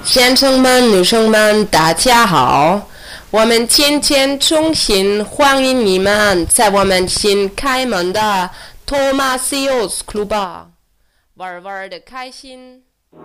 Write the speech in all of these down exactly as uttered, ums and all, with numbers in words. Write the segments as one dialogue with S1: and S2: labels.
S1: 先生们、女生们，大家好！我们今天衷心欢迎你们在我们新开门的 Thomasius Club 玩玩的开心。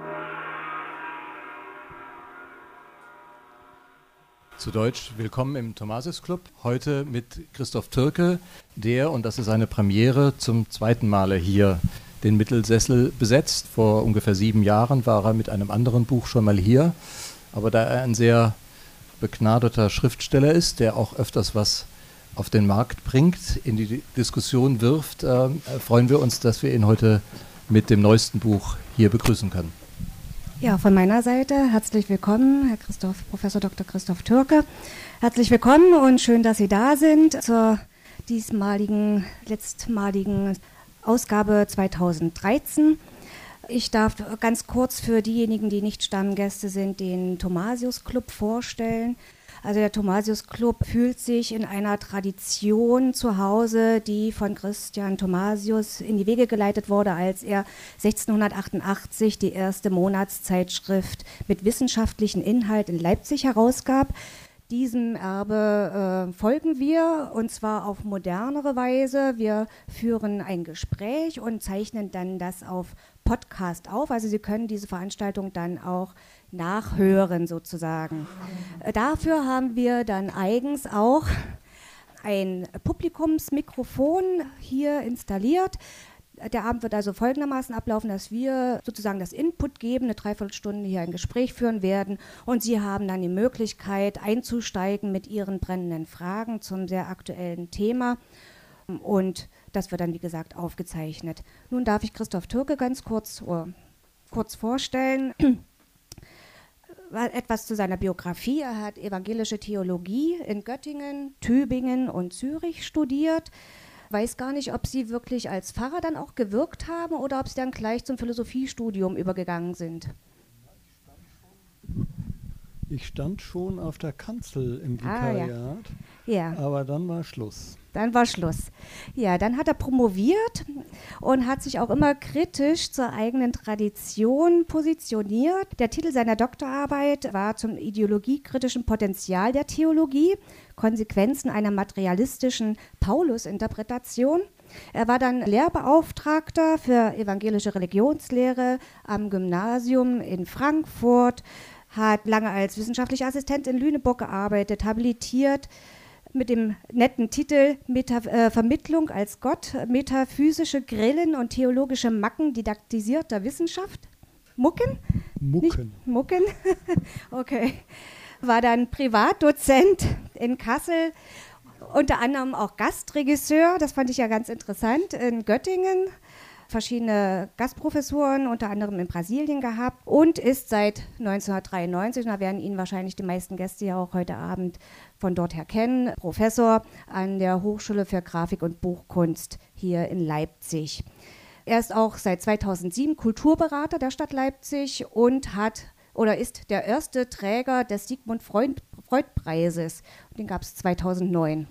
S2: Zu Deutsch, willkommen im Thomasius Club. Heute mit Christoph Türke, der, und das ist eine Premiere, zum zweiten Male hier den Mittelsessel besetzt. Vor ungefähr sieben Jahren war er mit einem anderen Buch schon mal hier. Aber da er ein sehr begnadeter Schriftsteller ist, der auch öfters was auf den Markt bringt, in die Diskussion wirft, äh, freuen wir uns, dass wir ihn heute mit dem neuesten Buch hier begrüßen können.
S3: Ja, von meiner Seite herzlich willkommen, Herr Christoph, Professor Doktor Christoph Türke. Herzlich willkommen und schön, dass Sie da sind zur diesmaligen, letztmaligen Ausgabe zweitausenddreizehn. Ich darf ganz kurz für diejenigen, die nicht Stammgäste sind, den Thomasius Club vorstellen. Also der Thomasius Club fühlt sich in einer Tradition zu Hause, die von Christian Thomasius in die Wege geleitet wurde, als er sechzehnhundertachtundachtzig die erste Monatszeitschrift mit wissenschaftlichem Inhalt in Leipzig herausgab. Diesem Erbe äh, folgen wir, und zwar auf modernere Weise. Wir führen ein Gespräch und zeichnen dann das auf Podcast auf. Also Sie können diese Veranstaltung dann auch nachhören sozusagen. Äh, dafür haben wir dann eigens auch ein Publikumsmikrofon hier installiert. Der Abend wird also folgendermaßen ablaufen, dass wir sozusagen das Input geben, eine Dreiviertelstunde hier ein Gespräch führen werden, und Sie haben dann die Möglichkeit einzusteigen mit Ihren brennenden Fragen zum sehr aktuellen Thema, und das wird dann, wie gesagt, aufgezeichnet. Nun darf ich Christoph Türke ganz kurz, oh, kurz vorstellen. Etwas zu seiner Biografie. Er hat evangelische Theologie in Göttingen, Tübingen und Zürich studiert. Weiß gar nicht, ob Sie wirklich als Pfarrer dann auch gewirkt haben oder ob Sie dann gleich zum Philosophiestudium übergegangen sind.
S4: Ich stand schon auf der Kanzel im Vikariat,
S3: ah, ja. Ja.
S4: Aber dann war Schluss.
S3: Dann war Schluss. Ja, dann hat er promoviert und hat sich auch immer kritisch zur eigenen Tradition positioniert. Der Titel seiner Doktorarbeit war zum ideologiekritischen Potenzial der Theologie, Konsequenzen einer materialistischen Paulus-Interpretation. Er war dann Lehrbeauftragter für evangelische Religionslehre am Gymnasium in Frankfurt, hat lange als wissenschaftlicher Assistent in Lüneburg gearbeitet, habilitiert mit dem netten Titel Meta, äh, Vermittlung als Gott, metaphysische Grillen und theologische Macken didaktisierter Wissenschaft. Mucken?
S4: Mucken.
S3: Nicht Mucken? Okay. War dann Privatdozent in Kassel, unter anderem auch Gastregisseur, das fand ich ja ganz interessant, in Göttingen. Verschiedene Gastprofessuren, unter anderem in Brasilien gehabt, und ist seit neunzehnhundertdreiundneunzig, da werden ihn wahrscheinlich die meisten Gäste ja auch heute Abend von dort her kennen, Professor an der Hochschule für Grafik und Buchkunst hier in Leipzig. Er ist auch seit zweitausendsieben Kulturberater der Stadt Leipzig und hat oder ist der erste Träger des Sigmund Freud, Freud-Preises. Den gab es zweitausendneun.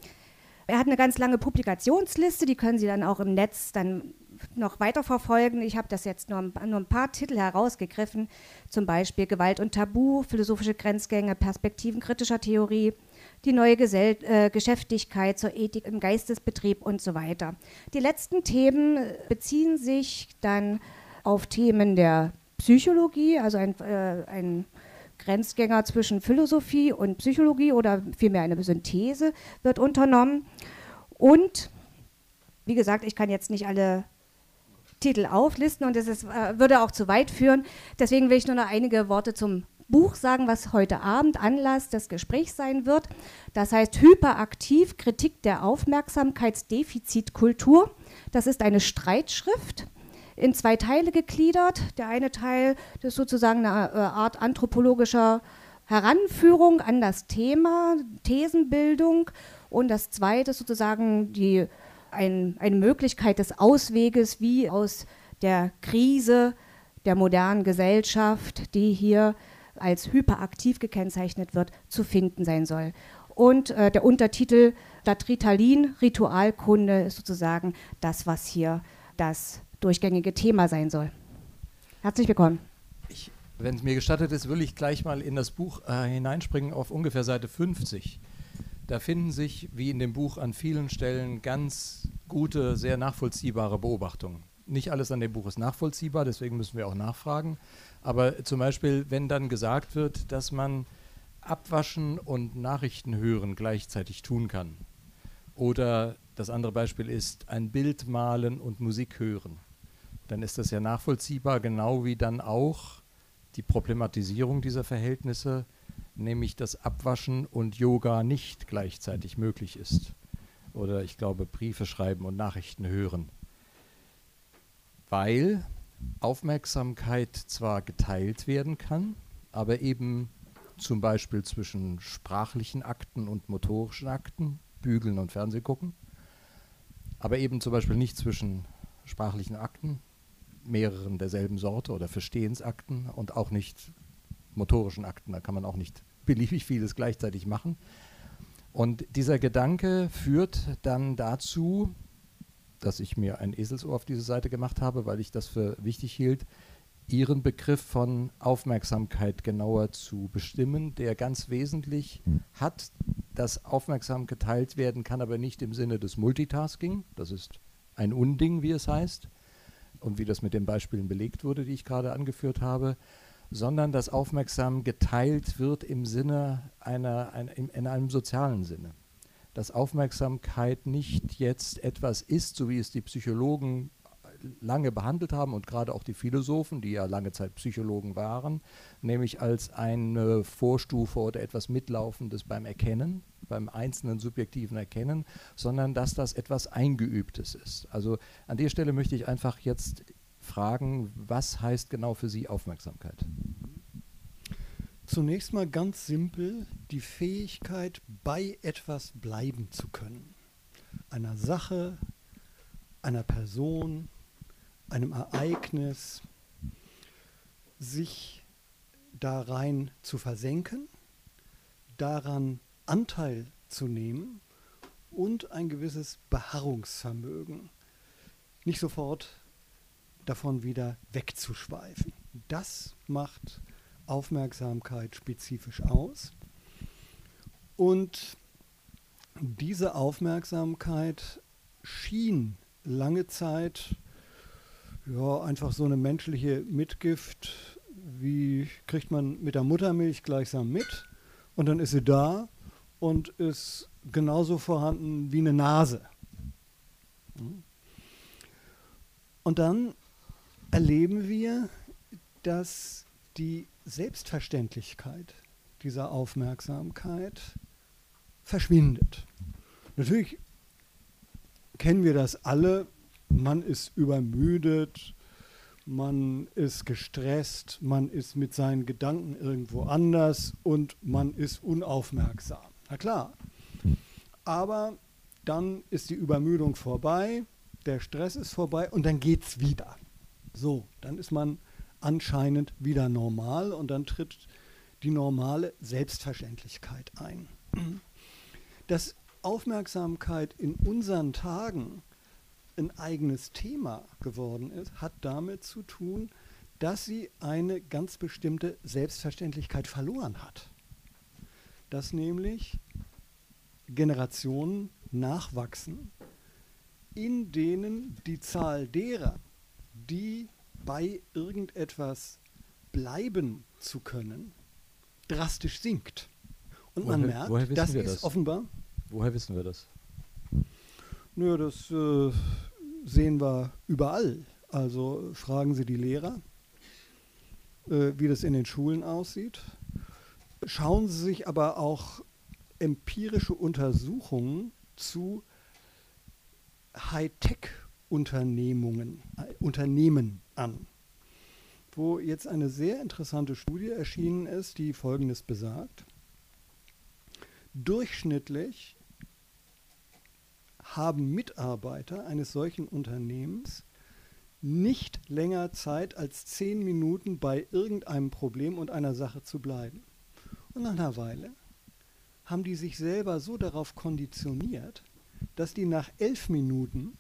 S3: Er hat eine ganz lange Publikationsliste, die können Sie dann auch im Netz dann noch weiter verfolgen. Ich habe das jetzt nur, nur ein paar Titel herausgegriffen, zum Beispiel Gewalt und Tabu, philosophische Grenzgänge, Perspektiven kritischer Theorie, die neue Gesell- äh, Geschäftigkeit zur Ethik im Geistesbetrieb und so weiter. Die letzten Themen beziehen sich dann auf Themen der Psychologie, also ein, äh, ein Grenzgänger zwischen Philosophie und Psychologie oder vielmehr eine Synthese wird unternommen. Und wie gesagt, ich kann jetzt nicht alle Titel auflisten und das ist, äh, würde auch zu weit führen. Deswegen will ich nur noch einige Worte zum Buch sagen, was heute Abend Anlass des Gesprächs sein wird. Das heißt Hyperaktiv, Kritik der Aufmerksamkeitsdefizitkultur. Das ist eine Streitschrift, in zwei Teile gegliedert. Der eine Teil ist sozusagen eine äh, Art anthropologischer Heranführung an das Thema, Thesenbildung, und das zweite ist sozusagen die, ein, eine Möglichkeit des Ausweges, wie aus der Krise der modernen Gesellschaft, die hier als hyperaktiv gekennzeichnet wird, zu finden sein soll. Und äh, der Untertitel statt Ritalin, Ritualkunde, ist sozusagen das, was hier das durchgängige Thema sein soll. Herzlich willkommen.
S2: Ich Wenn es mir gestattet ist, will ich gleich mal in das Buch äh, hineinspringen auf ungefähr Seite fünfzig. Da finden sich, wie in dem Buch, an vielen Stellen ganz gute, sehr nachvollziehbare Beobachtungen. Nicht alles an dem Buch ist nachvollziehbar, deswegen müssen wir auch nachfragen. Aber zum Beispiel, wenn dann gesagt wird, dass man Abwaschen und Nachrichten hören gleichzeitig tun kann. Oder das andere Beispiel ist, ein Bild malen und Musik hören. Dann ist das ja nachvollziehbar, genau wie dann auch die Problematisierung dieser Verhältnisse, nämlich dass Abwaschen und Yoga nicht gleichzeitig möglich ist. Oder ich glaube, Briefe schreiben und Nachrichten hören. Weil Aufmerksamkeit zwar geteilt werden kann, aber eben zum Beispiel zwischen sprachlichen Akten und motorischen Akten, Bügeln und Fernsehgucken, aber eben zum Beispiel nicht zwischen sprachlichen Akten, mehreren derselben Sorte oder Verstehensakten und auch nicht motorischen Akten. Da kann man auch nicht beliebig vieles gleichzeitig machen. Und dieser Gedanke führt dann dazu, dass ich mir ein Eselsohr auf diese Seite gemacht habe, weil ich das für wichtig hielt, Ihren Begriff von Aufmerksamkeit genauer zu bestimmen, der ganz wesentlich hat, dass aufmerksam geteilt werden kann, aber nicht im Sinne des Multitasking. Das ist ein Unding, wie es heißt, und wie das mit den Beispielen belegt wurde, die ich gerade angeführt habe, sondern dass aufmerksam geteilt wird im Sinne einer, ein, in, in einem sozialen Sinne. Dass Aufmerksamkeit nicht jetzt etwas ist, so wie es die Psychologen lange behandelt haben und gerade auch die Philosophen, die ja lange Zeit Psychologen waren, nämlich als eine Vorstufe oder etwas Mitlaufendes beim Erkennen, beim einzelnen subjektiven Erkennen, sondern dass das etwas Eingeübtes ist. Also an der Stelle möchte ich einfach jetzt fragen, was heißt genau für Sie Aufmerksamkeit?
S4: Zunächst mal ganz simpel die Fähigkeit, bei etwas bleiben zu können. Einer Sache, einer Person, einem Ereignis, sich da rein zu versenken, daran Anteil zu nehmen und ein gewisses Beharrungsvermögen, nicht sofort davon wieder wegzuschweifen. Das macht Aufmerksamkeit spezifisch aus. Und diese Aufmerksamkeit schien lange Zeit ja, einfach so eine menschliche Mitgift, wie kriegt man mit der Muttermilch gleichsam mit und dann ist sie da und ist genauso vorhanden wie eine Nase. Und dann erleben wir, dass die Selbstverständlichkeit dieser Aufmerksamkeit verschwindet. Natürlich kennen wir das alle. Man ist übermüdet, man ist gestresst, man ist mit seinen Gedanken irgendwo anders und man ist unaufmerksam. Na klar. Aber dann ist die Übermüdung vorbei, der Stress ist vorbei und dann geht's wieder. So, dann ist man anscheinend wieder normal und dann tritt die normale Selbstverständlichkeit ein. Dass Aufmerksamkeit in unseren Tagen ein eigenes Thema geworden ist, hat damit zu tun, dass sie eine ganz bestimmte Selbstverständlichkeit verloren hat. Dass nämlich Generationen nachwachsen, in denen die Zahl derer, die bei irgendetwas bleiben zu können, drastisch sinkt. Und man
S2: Woher- woher
S4: merkt,
S2: wissen
S4: das
S2: wir
S4: ist
S2: das?
S4: offenbar...
S2: Woher wissen wir das?
S4: Nö, das äh, sehen wir überall. Also fragen Sie die Lehrer, äh, wie das in den Schulen aussieht. Schauen Sie sich aber auch empirische Untersuchungen zu Hightech-Unternehmungen, äh, Unternehmen an, wo jetzt eine sehr interessante Studie erschienen ist, die Folgendes besagt. Durchschnittlich haben Mitarbeiter eines solchen Unternehmens nicht länger Zeit als zehn Minuten bei irgendeinem Problem und einer Sache zu bleiben. Und nach einer Weile haben die sich selber so darauf konditioniert, dass die nach elf Minuten,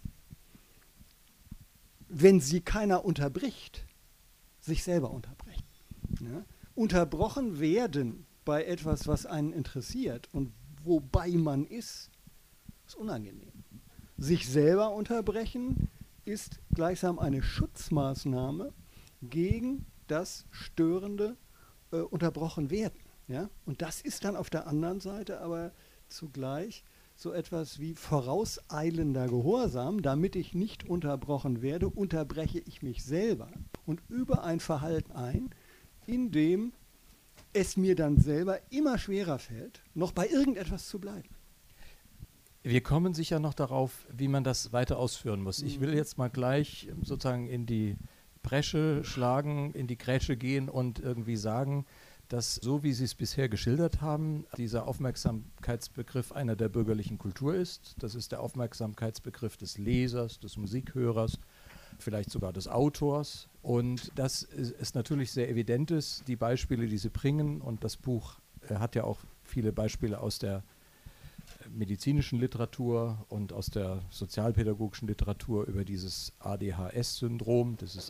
S4: wenn sie keiner unterbricht, sich selber unterbrechen. Ja? Unterbrochen werden bei etwas, was einen interessiert und wobei man ist, ist unangenehm. Sich selber unterbrechen ist gleichsam eine Schutzmaßnahme gegen das störende äh, unterbrochen werden. Ja? Und das ist dann auf der anderen Seite aber zugleich so etwas wie vorauseilender Gehorsam. Damit ich nicht unterbrochen werde, unterbreche ich mich selber und übe ein Verhalten ein, in dem es mir dann selber immer schwerer fällt, noch bei irgendetwas zu bleiben.
S2: Wir kommen sicher noch darauf, wie man das weiter ausführen muss. Ich will jetzt mal gleich sozusagen in die Bresche schlagen, in die Grätsche gehen und irgendwie sagen, dass, so wie Sie es bisher geschildert haben, dieser Aufmerksamkeitsbegriff einer der bürgerlichen Kultur ist. Das ist der Aufmerksamkeitsbegriff des Lesers, des Musikhörers, vielleicht sogar des Autors. Und das ist, ist natürlich sehr evident ist, die Beispiele, die Sie bringen. Und das Buch äh, hat ja auch viele Beispiele aus der medizinischen Literatur und aus der sozialpädagogischen Literatur über dieses A D H S-Syndrom, dieses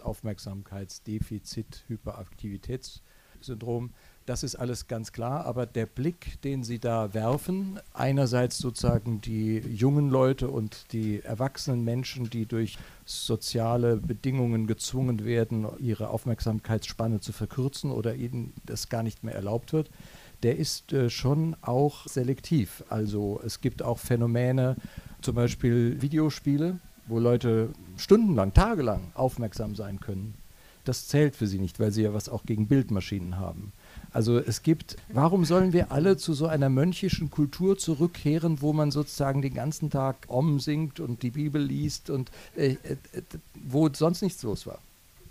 S2: Aufmerksamkeitsdefizit-Hyperaktivitätssyndrom. Das ist alles ganz klar, aber der Blick, den Sie da werfen, einerseits sozusagen die jungen Leute und die erwachsenen Menschen, die durch soziale Bedingungen gezwungen werden, ihre Aufmerksamkeitsspanne zu verkürzen oder ihnen das gar nicht mehr erlaubt wird, der ist äh, schon auch selektiv. Also es gibt auch Phänomene, zum Beispiel Videospiele, wo Leute stundenlang, tagelang aufmerksam sein können. Das zählt für sie nicht, weil sie ja was auch gegen Bildmaschinen haben. Also es gibt, warum sollen wir alle zu so einer mönchischen Kultur zurückkehren, wo man sozusagen den ganzen Tag Om singt und die Bibel liest und äh, äh, wo sonst nichts los war?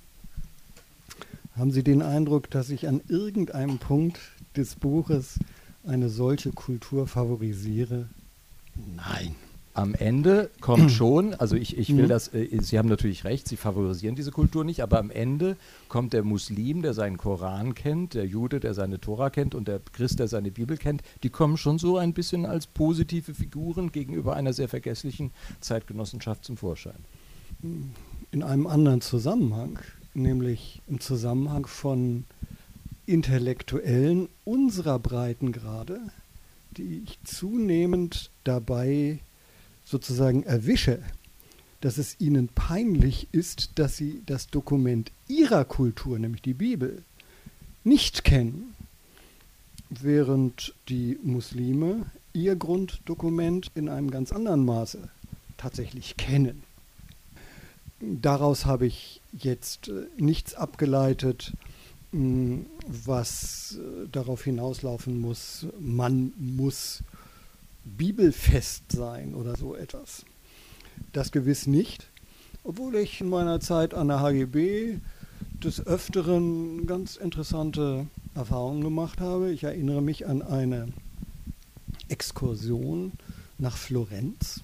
S4: Haben Sie den Eindruck, dass ich an irgendeinem Punkt des Buches eine solche Kultur favorisiere? Nein.
S2: Am Ende kommt schon, also ich, ich will das, äh, Sie haben natürlich recht, Sie favorisieren diese Kultur nicht, aber am Ende kommt der Muslim, der seinen Koran kennt, der Jude, der seine Tora kennt und der Christ, der seine Bibel kennt, die kommen schon so ein bisschen als positive Figuren gegenüber einer sehr vergesslichen Zeitgenossenschaft zum Vorschein.
S4: In einem anderen Zusammenhang, nämlich im Zusammenhang von Intellektuellen unserer Breitengrade, die ich zunehmend dabei sozusagen erwische, dass es ihnen peinlich ist, dass sie das Dokument ihrer Kultur, nämlich die Bibel, nicht kennen, während die Muslime ihr Grunddokument in einem ganz anderen Maße tatsächlich kennen. Daraus habe ich jetzt äh, nichts abgeleitet, mh, was äh, darauf hinauslaufen muss, man muss bibelfest sein oder so etwas. Das gewiss nicht, obwohl ich in meiner Zeit an der H G B des Öfteren ganz interessante Erfahrungen gemacht habe. Ich erinnere mich an eine Exkursion nach Florenz,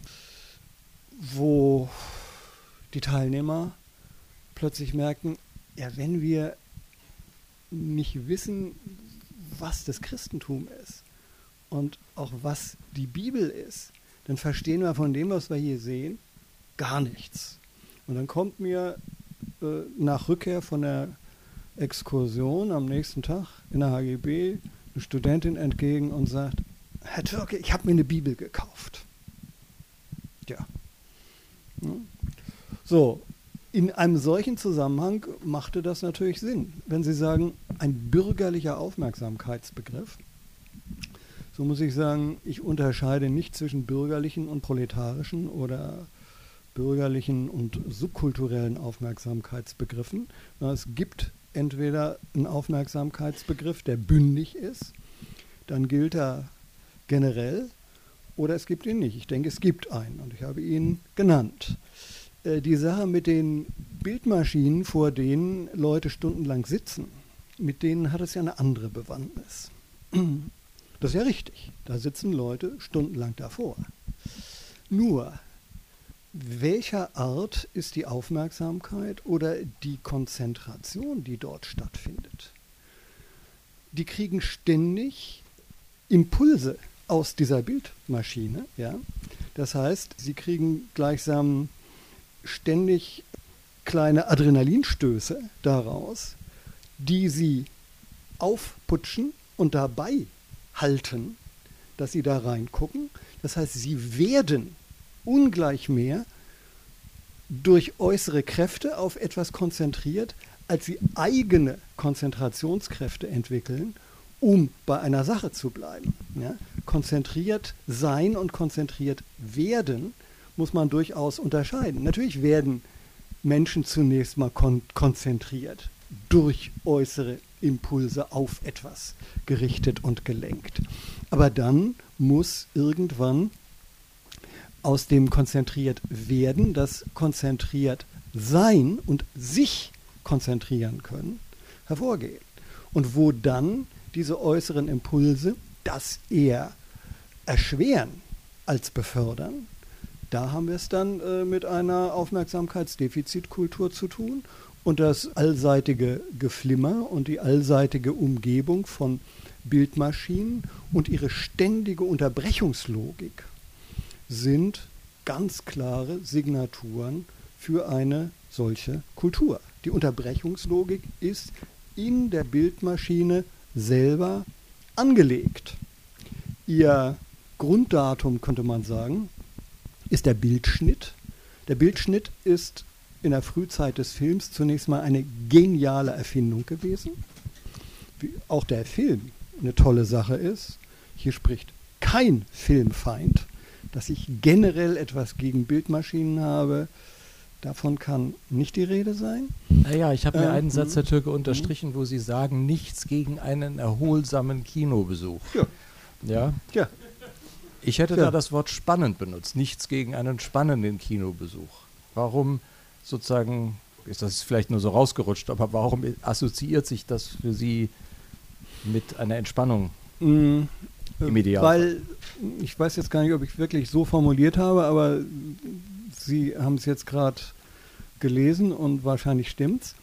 S4: wo die Teilnehmer plötzlich merkten, ja, wenn wir nicht wissen, was das Christentum ist und auch was die Bibel ist, dann verstehen wir von dem, was wir hier sehen, gar nichts. Und dann kommt mir äh, nach Rückkehr von der Exkursion am nächsten Tag in der H G B eine Studentin entgegen und sagt, Herr Türke, ich habe mir eine Bibel gekauft. Ja. ja. So, in einem solchen Zusammenhang machte das natürlich Sinn. Wenn Sie sagen, ein bürgerlicher Aufmerksamkeitsbegriff, so muss ich sagen, ich unterscheide nicht zwischen bürgerlichen und proletarischen oder bürgerlichen und subkulturellen Aufmerksamkeitsbegriffen. Es gibt entweder einen Aufmerksamkeitsbegriff, der bündig ist, dann gilt er generell, oder es gibt ihn nicht. Ich denke, es gibt einen und ich habe ihn genannt. Äh, die Sache mit den Bildmaschinen, vor denen Leute stundenlang sitzen, mit denen hat es ja eine andere Bewandtnis. Das ist ja richtig. Da sitzen Leute stundenlang davor. Nur, welcher Art ist die Aufmerksamkeit oder die Konzentration, die dort stattfindet? Die kriegen ständig Impulse aus dieser Bildmaschine. Ja? Das heißt, sie kriegen gleichsam ständig kleine Adrenalinstöße daraus, die sie aufputschen und dabei halten, dass sie da reingucken. Das heißt, sie werden ungleich mehr durch äußere Kräfte auf etwas konzentriert, als sie eigene Konzentrationskräfte entwickeln, um bei einer Sache zu bleiben. Ja? Konzentriert sein und konzentriert werden muss man durchaus unterscheiden. Natürlich werden Menschen zunächst mal kon- konzentriert durch äußere Impulse auf etwas gerichtet und gelenkt. Aber dann muss irgendwann aus dem konzentriert werden, das konzentriert sein und sich konzentrieren können, hervorgehen. Und wo dann diese äußeren Impulse das eher erschweren als befördern, da haben wir es dann äh, mit einer Aufmerksamkeitsdefizitkultur zu tun. Und das allseitige Geflimmer und die allseitige Umgebung von Bildmaschinen und ihre ständige Unterbrechungslogik sind ganz klare Signaturen für eine solche Kultur. Die Unterbrechungslogik ist in der Bildmaschine selber angelegt. Ihr Grunddatum, könnte man sagen, ist der Bildschnitt. Der Bildschnitt ist in der Frühzeit des Films zunächst mal eine geniale Erfindung gewesen. Wie auch der Film eine tolle Sache ist. Hier spricht kein Filmfeind, dass ich generell etwas gegen Bildmaschinen habe. Davon kann nicht die Rede sein.
S2: Naja, ich habe mir
S4: Ähm,
S2: einen Satz, Herr Türke,
S4: mhm.
S2: unterstrichen, wo Sie sagen, nichts gegen einen erholsamen Kinobesuch.
S4: Ja.
S2: Ja?
S4: Ja.
S2: Ich hätte
S4: Ja.
S2: da das Wort spannend benutzt. Nichts gegen einen spannenden Kinobesuch. Warum sozusagen, ist das vielleicht nur so rausgerutscht, aber warum assoziiert sich das für Sie mit einer Entspannung
S4: Mm,
S2: im Idealfall?
S4: Weil, ich weiß jetzt gar nicht, ob ich es wirklich so formuliert habe, aber Sie haben es jetzt gerade gelesen und wahrscheinlich stimmt's.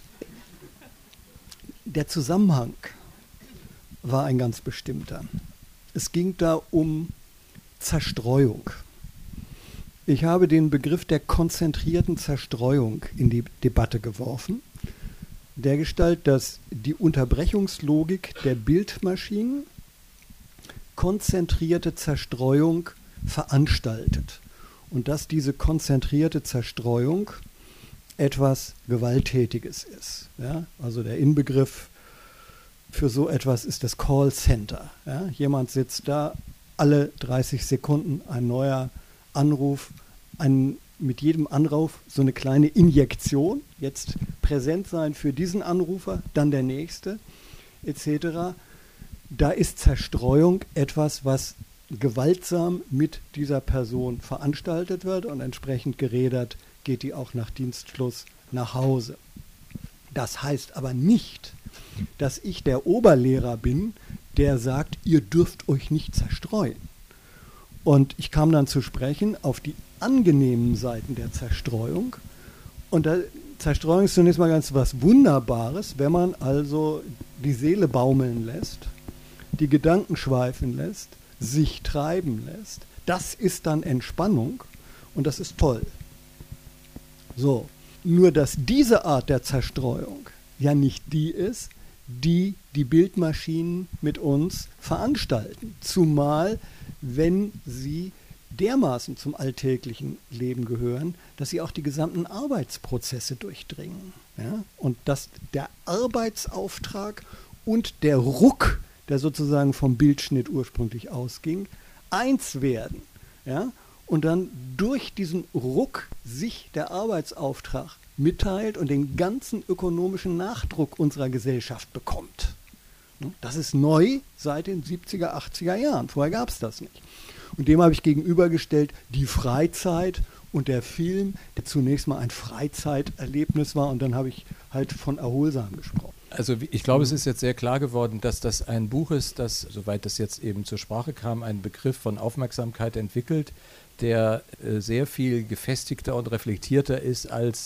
S4: Der Zusammenhang war ein ganz bestimmter. Es ging da um Zerstreuung. Ich habe den Begriff der konzentrierten Zerstreuung in die Debatte geworfen, dergestalt, dass die Unterbrechungslogik der Bildmaschinen konzentrierte Zerstreuung veranstaltet und dass diese konzentrierte Zerstreuung etwas Gewalttätiges ist. Ja? Also der Inbegriff für so etwas ist das Callcenter. Ja? Jemand sitzt da, alle dreißig Sekunden ein neuer Anruf, ein, mit jedem Anruf so eine kleine Injektion, jetzt präsent sein für diesen Anrufer, dann der nächste, et cetera. Da ist Zerstreuung etwas, was gewaltsam mit dieser Person veranstaltet wird und entsprechend gerädert geht die auch nach Dienstschluss nach Hause. Das heißt aber nicht, dass ich der Oberlehrer bin, der sagt, ihr dürft euch nicht zerstreuen. Und ich kam dann zu sprechen auf die angenehmen Seiten der Zerstreuung. Und da, Zerstreuung ist zunächst mal ganz was Wunderbares, wenn man also die Seele baumeln lässt, die Gedanken schweifen lässt, sich treiben lässt. Das ist dann Entspannung und das ist toll. So, nur dass diese Art der Zerstreuung ja nicht die ist, die die Bildmaschinen mit uns veranstalten. Zumal, wenn sie dermaßen zum alltäglichen Leben gehören, dass sie auch die gesamten Arbeitsprozesse durchdringen. Ja? Und dass der Arbeitsauftrag und der Ruck, der sozusagen vom Bildschnitt ursprünglich ausging, eins werden. Ja? Und dann durch diesen Ruck sich der Arbeitsauftrag mitteilt und den ganzen ökonomischen Nachdruck unserer Gesellschaft bekommt. Das ist neu seit den siebziger, achtziger Jahren. Vorher gab es das nicht. Und dem habe ich gegenübergestellt die Freizeit und der Film, der zunächst mal ein Freizeiterlebnis war und dann habe ich halt von erholsam gesprochen.
S2: Also ich glaube, es ist jetzt sehr klar geworden, dass das ein Buch ist, das, soweit das jetzt eben zur Sprache kam, einen Begriff von Aufmerksamkeit entwickelt, der äh, sehr viel gefestigter und reflektierter ist als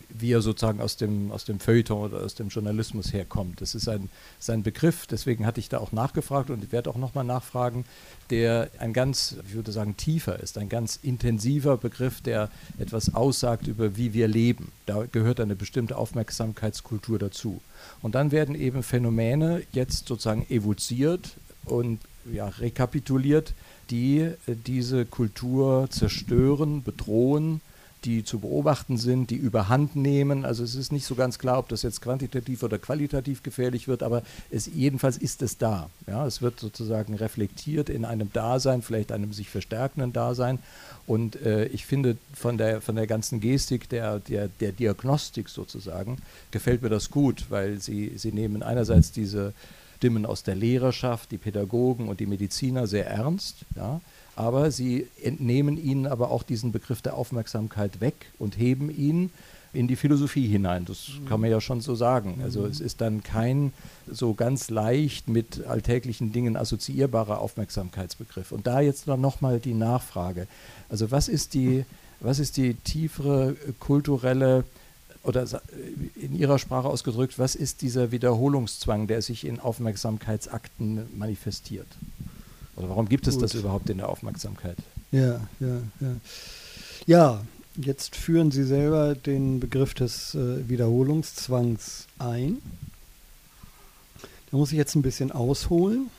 S2: wie er sozusagen aus dem, aus dem Feuilleton oder aus dem Journalismus herkommt. Das ist ein, ist ein Begriff, deswegen hatte ich da auch nachgefragt und ich werde auch nochmal nachfragen, der ein ganz, ich würde sagen, tiefer ist, ein ganz intensiver Begriff, der etwas aussagt über, wie wir leben. Da gehört eine bestimmte Aufmerksamkeitskultur dazu. Und dann werden eben Phänomene jetzt sozusagen evoziert und ja, rekapituliert, die äh, diese Kultur zerstören, bedrohen, die zu beobachten sind, die überhand nehmen. Also es ist nicht so ganz klar, ob das jetzt quantitativ oder qualitativ gefährlich wird, aber es, jedenfalls ist es da. Ja, es wird sozusagen reflektiert in einem Dasein, vielleicht einem sich verstärkenden Dasein. Und äh, ich finde, von der, von der ganzen Gestik der, der, der Diagnostik sozusagen, gefällt mir das gut, weil sie, sie nehmen einerseits diese Stimmen aus der Lehrerschaft, die Pädagogen und die Mediziner sehr ernst, ja, aber sie entnehmen ihnen aber auch diesen Begriff der Aufmerksamkeit weg und heben ihn in die Philosophie hinein. Das kann man ja schon so sagen. Also es ist dann kein so ganz leicht mit alltäglichen Dingen assoziierbarer Aufmerksamkeitsbegriff. Und da jetzt dann nochmal die Nachfrage. Also was ist die, was ist die tiefere kulturelle oder in Ihrer Sprache ausgedrückt, was ist dieser Wiederholungszwang, der sich in Aufmerksamkeitsakten manifestiert? Oder warum gibt es Gut. das überhaupt in der Aufmerksamkeit?
S4: Ja, ja, ja. Ja, jetzt führen Sie selber den Begriff des äh, Wiederholungszwangs ein. Da muss ich jetzt ein bisschen ausholen.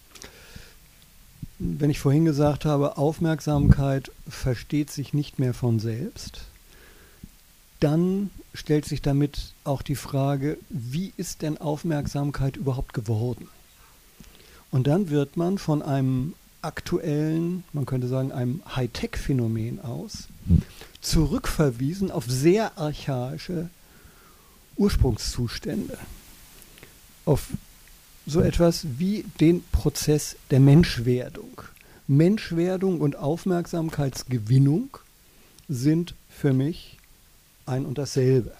S4: Wenn ich vorhin gesagt habe, Aufmerksamkeit versteht sich nicht mehr von selbst, dann stellt sich damit auch die Frage, wie ist denn Aufmerksamkeit überhaupt geworden? Und dann wird man von einem aktuellen, man könnte sagen, einem Hightech-Phänomen aus, zurückverwiesen auf sehr archaische Ursprungszustände, auf so etwas wie den Prozess der Menschwerdung. Menschwerdung und Aufmerksamkeitsgewinnung sind für mich ein und dasselbe.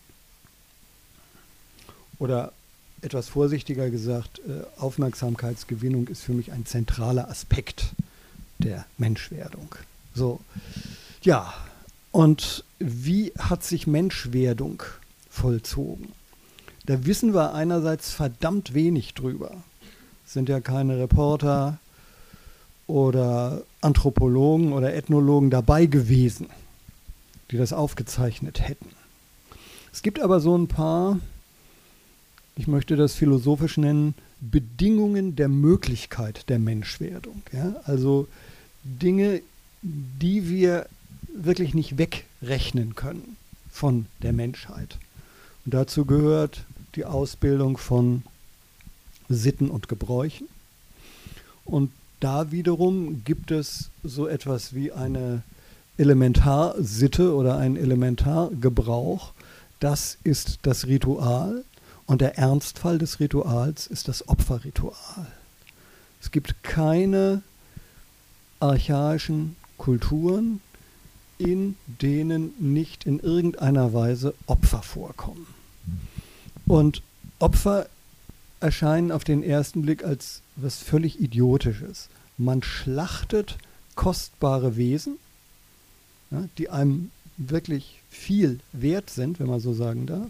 S4: Oder etwas vorsichtiger gesagt, äh, Aufmerksamkeitsgewinnung ist für mich ein zentraler Aspekt der Menschwerdung. So, ja, und wie hat sich Menschwerdung vollzogen? Da wissen wir einerseits verdammt wenig drüber. Es sind ja keine Reporter oder Anthropologen oder Ethnologen dabei gewesen, die das aufgezeichnet hätten. Es gibt aber so ein paar, ich möchte das philosophisch nennen, Bedingungen der Möglichkeit der Menschwerdung. Ja? Also Dinge, die wir wirklich nicht wegrechnen können von der Menschheit. Und dazu gehört die Ausbildung von Sitten und Gebräuchen. Und da wiederum gibt es so etwas wie eine Elementarsite oder ein Elementargebrauch. Das ist das Ritual. Und der Ernstfall des Rituals ist das Opferritual. Es gibt keine archaischen Kulturen, in denen nicht in irgendeiner Weise Opfer vorkommen. Und Opfer erscheinen auf den ersten Blick als was völlig Idiotisches. Man schlachtet kostbare Wesen, ja, die einem wirklich viel wert sind, wenn man so sagen darf,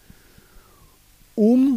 S4: um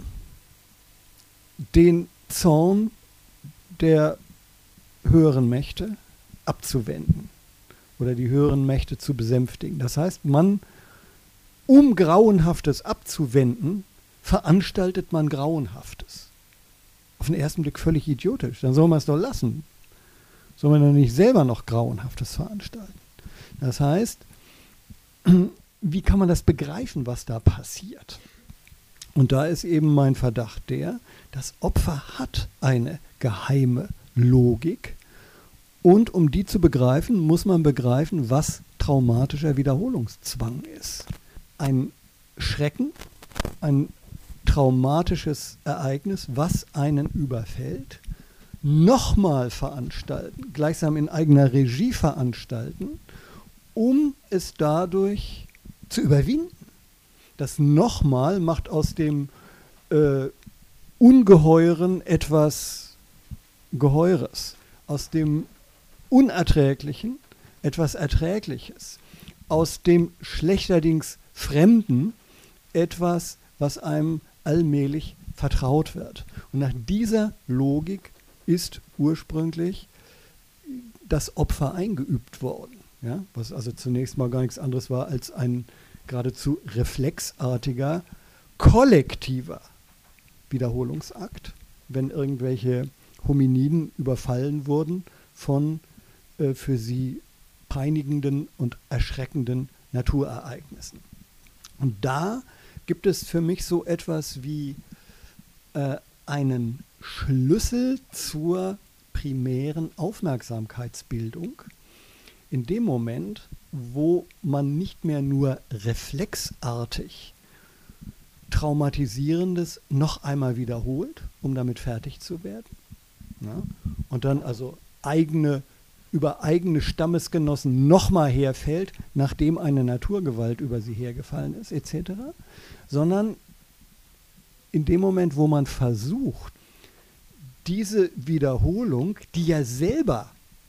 S4: den Zorn der höheren Mächte abzuwenden oder die höheren Mächte zu besänftigen. Das heißt, man, um Grauenhaftes abzuwenden, veranstaltet man Grauenhaftes. Auf den ersten Blick völlig idiotisch. Dann soll man es doch lassen. Soll man dann nicht selber noch Grauenhaftes veranstalten? Das heißt, wie kann man das begreifen, was da passiert? Und da ist eben mein Verdacht der, das Opfer hat eine geheime Logik. Und um die zu begreifen, muss man begreifen, was traumatischer Wiederholungszwang ist. Ein Schrecken, ein traumatisches Ereignis, was einen überfällt, nochmal veranstalten, gleichsam in eigener Regie veranstalten, um es dadurch zu überwinden. Das nochmal macht aus dem äh, Ungeheuren etwas Geheures, aus dem Unerträglichen etwas Erträgliches, aus dem schlechterdings Fremden etwas, was einem allmählich vertraut wird. Und nach dieser Logik ist ursprünglich das Opfer eingeübt worden, ja? Was also zunächst mal gar nichts anderes war als ein geradezu reflexartiger, kollektiver Wiederholungsakt, wenn irgendwelche Hominiden überfallen wurden von äh, für sie peinigenden und erschreckenden Naturereignissen. Und da gibt es für mich so etwas wie äh, einen Schlüssel zur primären Aufmerksamkeitsbildung in dem Moment, wo man nicht mehr nur reflexartig Traumatisierendes noch einmal wiederholt, um damit fertig zu werden. Ja? Und dann also eigene, über eigene Stammesgenossen nochmal herfällt, nachdem eine Naturgewalt über sie hergefallen ist, et cetera. Sondern in dem Moment, wo man versucht, diese Wiederholung, die ja selber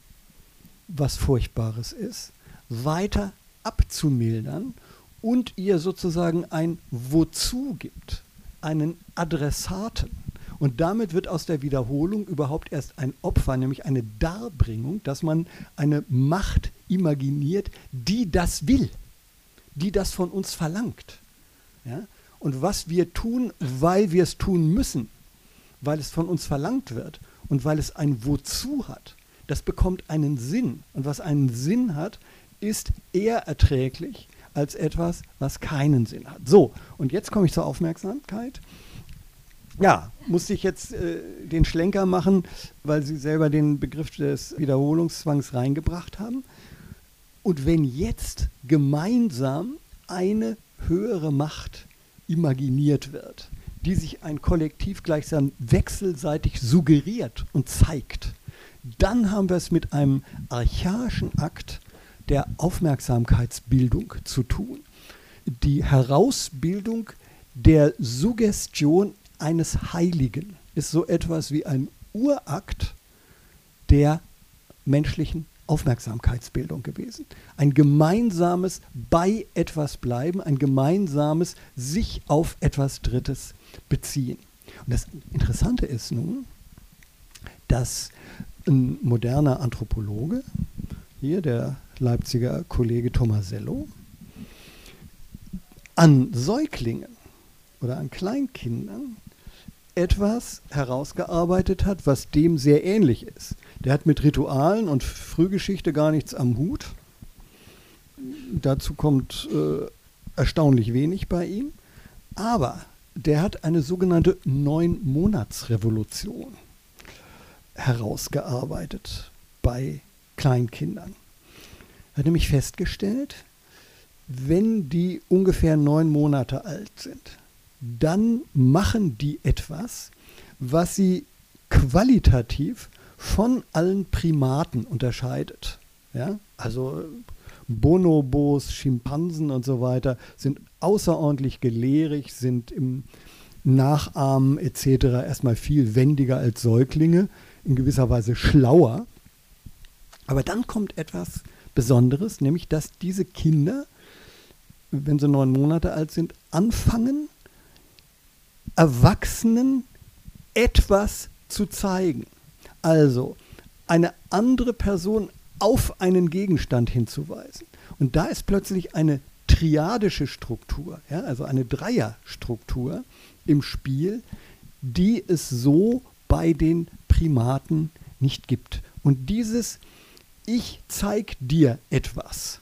S4: was Furchtbares ist, weiter abzumildern und ihr sozusagen ein Wozu gibt, einen Adressaten. Und damit wird aus der Wiederholung überhaupt erst ein Opfer, nämlich eine Darbringung, dass man eine Macht imaginiert, die das will, die das von uns verlangt. Ja? Und was wir tun, weil wir es tun müssen, weil es von uns verlangt wird und weil es ein Wozu hat, das bekommt einen Sinn. Und was einen Sinn hat, ist eher erträglich als etwas, was keinen Sinn hat. So, und jetzt komme ich zur Aufmerksamkeit. Ja, musste ich jetzt äh, den Schlenker machen, weil Sie selber den Begriff des Wiederholungszwangs reingebracht haben. Und wenn jetzt gemeinsam eine höhere Macht imaginiert wird, die sich ein Kollektiv gleichsam wechselseitig suggeriert und zeigt, dann haben wir es mit einem archaischen Akt der Aufmerksamkeitsbildung zu tun. Die Herausbildung der Suggestion eines Heiligen ist so etwas wie ein Urakt der menschlichen Aufmerksamkeitsbildung gewesen. Ein gemeinsames bei etwas bleiben, ein gemeinsames sich auf etwas Drittes beziehen. Und das Interessante ist nun, dass ein moderner Anthropologe, hier der Leipziger Kollege Tomasello, an Säuglingen oder an Kleinkindern etwas herausgearbeitet hat, was dem sehr ähnlich ist. Der hat mit Ritualen und Frühgeschichte gar nichts am Hut. Dazu kommt äh, erstaunlich wenig bei ihm. Aber der hat eine sogenannte Neun-Monats-Revolution herausgearbeitet bei Kleinkindern. Er hat nämlich festgestellt, wenn die ungefähr neun Monate alt sind, dann machen die etwas, was sie qualitativ von allen Primaten unterscheidet. Ja? Also Bonobos, Schimpansen und so weiter sind außerordentlich gelehrig, sind im Nachahmen et cetera erstmal viel wendiger als Säuglinge, in gewisser Weise schlauer. Aber dann kommt etwas Besonderes, nämlich dass diese Kinder, wenn sie neun Monate alt sind, anfangen, Erwachsenen etwas zu zeigen. Also eine andere Person auf einen Gegenstand hinzuweisen. Und da ist plötzlich eine triadische Struktur, ja, also eine Dreierstruktur im Spiel, die es so bei den Primaten nicht gibt. Und dieses Ich zeig dir etwas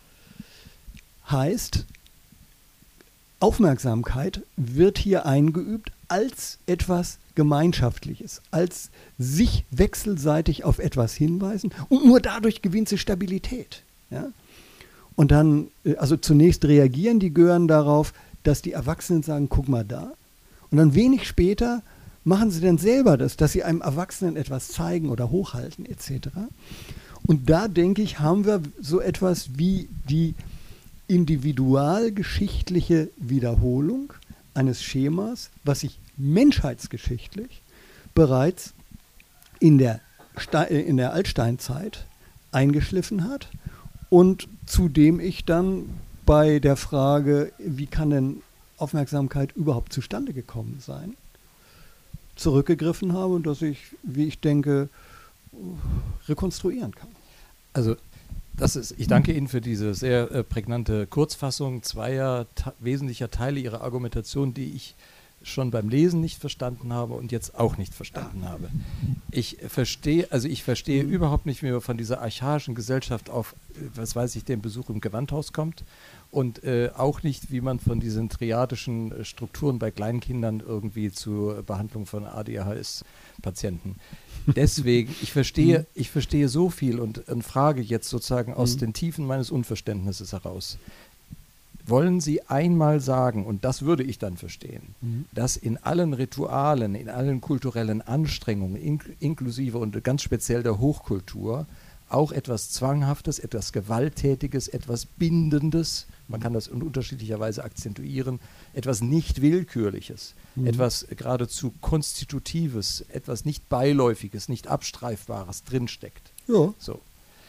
S4: heißt, Aufmerksamkeit wird hier eingeübt als etwas Gemeinschaftliches, als sich wechselseitig auf etwas hinweisen und nur dadurch gewinnt sie Stabilität. Ja? Und dann, also zunächst reagieren die Gören darauf, dass die Erwachsenen sagen, guck mal da. Und dann wenig später machen sie dann selber das, dass sie einem Erwachsenen etwas zeigen oder hochhalten et cetera. Und da, denke ich, haben wir so etwas wie die individualgeschichtliche Wiederholung eines Schemas, was sich menschheitsgeschichtlich bereits in der, Ste- in der Altsteinzeit eingeschliffen hat und zu dem ich dann bei der Frage, wie kann denn Aufmerksamkeit überhaupt zustande gekommen sein, zurückgegriffen habe und dass ich, wie ich denke, rekonstruieren kann.
S2: Also das ist, ich danke Ihnen für diese sehr äh, prägnante Kurzfassung zweier ta- wesentlicher Teile Ihrer Argumentation, die ich schon beim Lesen nicht verstanden habe und jetzt auch nicht verstanden habe. Ich verstehe, also ich verstehe mhm. überhaupt nicht, wie man von dieser archaischen Gesellschaft auf, was weiß ich, den Besuch im Gewandhaus kommt und äh, auch nicht, wie man von diesen triadischen äh, Strukturen bei Kleinkindern irgendwie zur Behandlung von A D H S-Patienten. Deswegen, ich verstehe, ich verstehe so viel und, und frage jetzt sozusagen aus mhm. den Tiefen meines Unverständnisses heraus. Wollen Sie einmal sagen, und das würde ich dann verstehen, mhm. dass in allen Ritualen, in allen kulturellen Anstrengungen, ink- inklusive und ganz speziell der Hochkultur, auch etwas Zwanghaftes, etwas Gewalttätiges, etwas Bindendes, man kann das in unterschiedlicher Weise akzentuieren, etwas nicht Willkürliches, mhm. etwas geradezu Konstitutives, etwas nicht Beiläufiges, nicht Abstreifbares drinsteckt.
S4: Ja.
S2: So.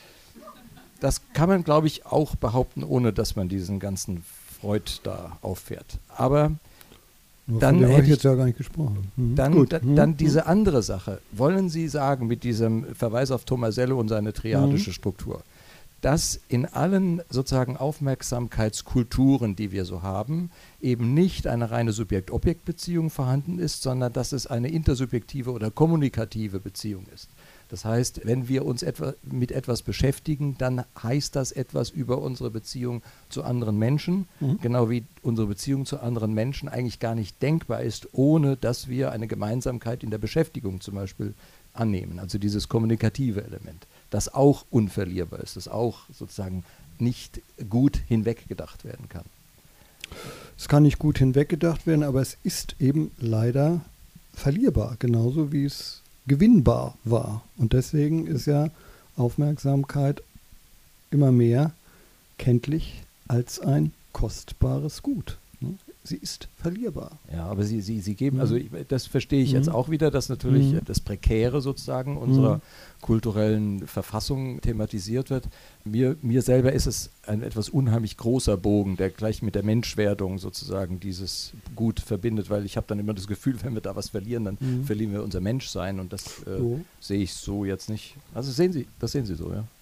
S2: Das kann man, glaube ich, auch behaupten, ohne dass man diesen ganzen Freud da auffährt. Aber
S4: Nur
S2: dann
S4: von dem
S2: hätte
S4: habe ich
S2: ich
S4: jetzt ja gar nicht gesprochen. Mhm.
S2: Dann,
S4: Gut.
S2: da,
S4: Mhm.
S2: dann diese andere Sache. Wollen Sie sagen, mit diesem Verweis auf Tomasello und seine triadische
S4: Mhm.
S2: Struktur, dass in allen sozusagen Aufmerksamkeitskulturen, die wir so haben, eben nicht eine reine Subjekt-Objekt-Beziehung vorhanden ist, sondern dass es eine intersubjektive oder kommunikative Beziehung ist? Das heißt, wenn wir uns etwa mit etwas beschäftigen, dann heißt das etwas über unsere Beziehung zu anderen Menschen, mhm. genau wie unsere Beziehung zu anderen Menschen eigentlich gar nicht denkbar ist, ohne dass wir eine Gemeinsamkeit in der Beschäftigung zum Beispiel annehmen. Also dieses kommunikative Element, das auch unverlierbar ist, das auch sozusagen nicht gut hinweggedacht werden kann.
S4: Es kann nicht gut hinweggedacht werden, aber es ist eben leider verlierbar, genauso wie es gewinnbar war. Und deswegen ist ja Aufmerksamkeit immer mehr kenntlich als ein kostbares Gut. Sie ist verlierbar.
S2: Ja, aber Sie, Sie, Sie geben,
S4: Mhm.
S2: also ich, das verstehe ich
S4: Mhm.
S2: jetzt auch wieder, dass natürlich
S4: Mhm.
S2: das Prekäre sozusagen unserer
S4: Mhm.
S2: kulturellen Verfassung thematisiert wird. Mir, mir selber ist es ein etwas unheimlich großer Bogen, der gleich mit der Menschwerdung sozusagen dieses Gut verbindet, weil ich habe dann immer das Gefühl, wenn wir da was verlieren, dann
S4: Mhm.
S2: verlieren wir unser Menschsein und das äh,
S4: So.
S2: sehe ich so jetzt nicht. Also sehen Sie, das sehen Sie so, ja?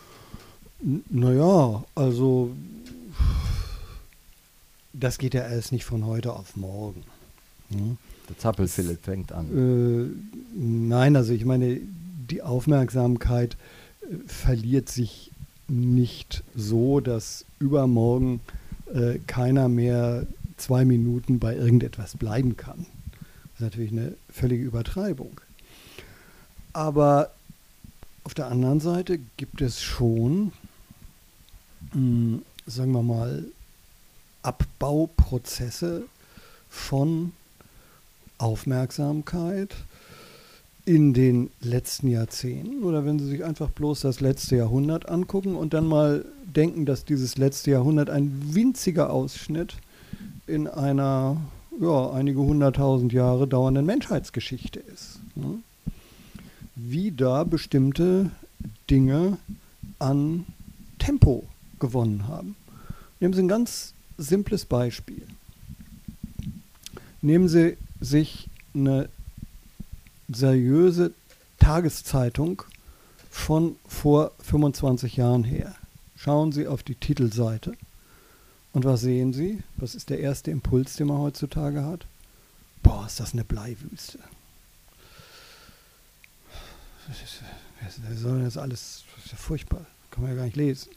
S4: N- Naja, also das geht ja alles nicht von heute auf morgen. Hm?
S2: Der Zappel-Philipp fängt an.
S4: Äh, nein, also ich meine, die Aufmerksamkeit äh, verliert sich nicht so, dass übermorgen äh, keiner mehr zwei Minuten bei irgendetwas bleiben kann. Das ist natürlich eine völlige Übertreibung. Aber auf der anderen Seite gibt es schon, mh, sagen wir mal, Abbauprozesse von Aufmerksamkeit in den letzten Jahrzehnten, oder wenn Sie sich einfach bloß das letzte Jahrhundert angucken und dann mal denken, dass dieses letzte Jahrhundert ein winziger Ausschnitt in einer ja, einige hunderttausend Jahre dauernden Menschheitsgeschichte ist. Ne? Wie da bestimmte Dinge an Tempo gewonnen haben. Nehmen Sie ein ganz simples Beispiel. Nehmen Sie sich eine seriöse Tageszeitung von vor fünfundzwanzig Jahren her. Schauen Sie auf die Titelseite. Und was sehen Sie? Was ist der erste Impuls, den man heutzutage hat? Boah, ist das eine Bleiwüste. Was soll denn das alles? Das ist ja furchtbar. Kann man ja gar nicht lesen.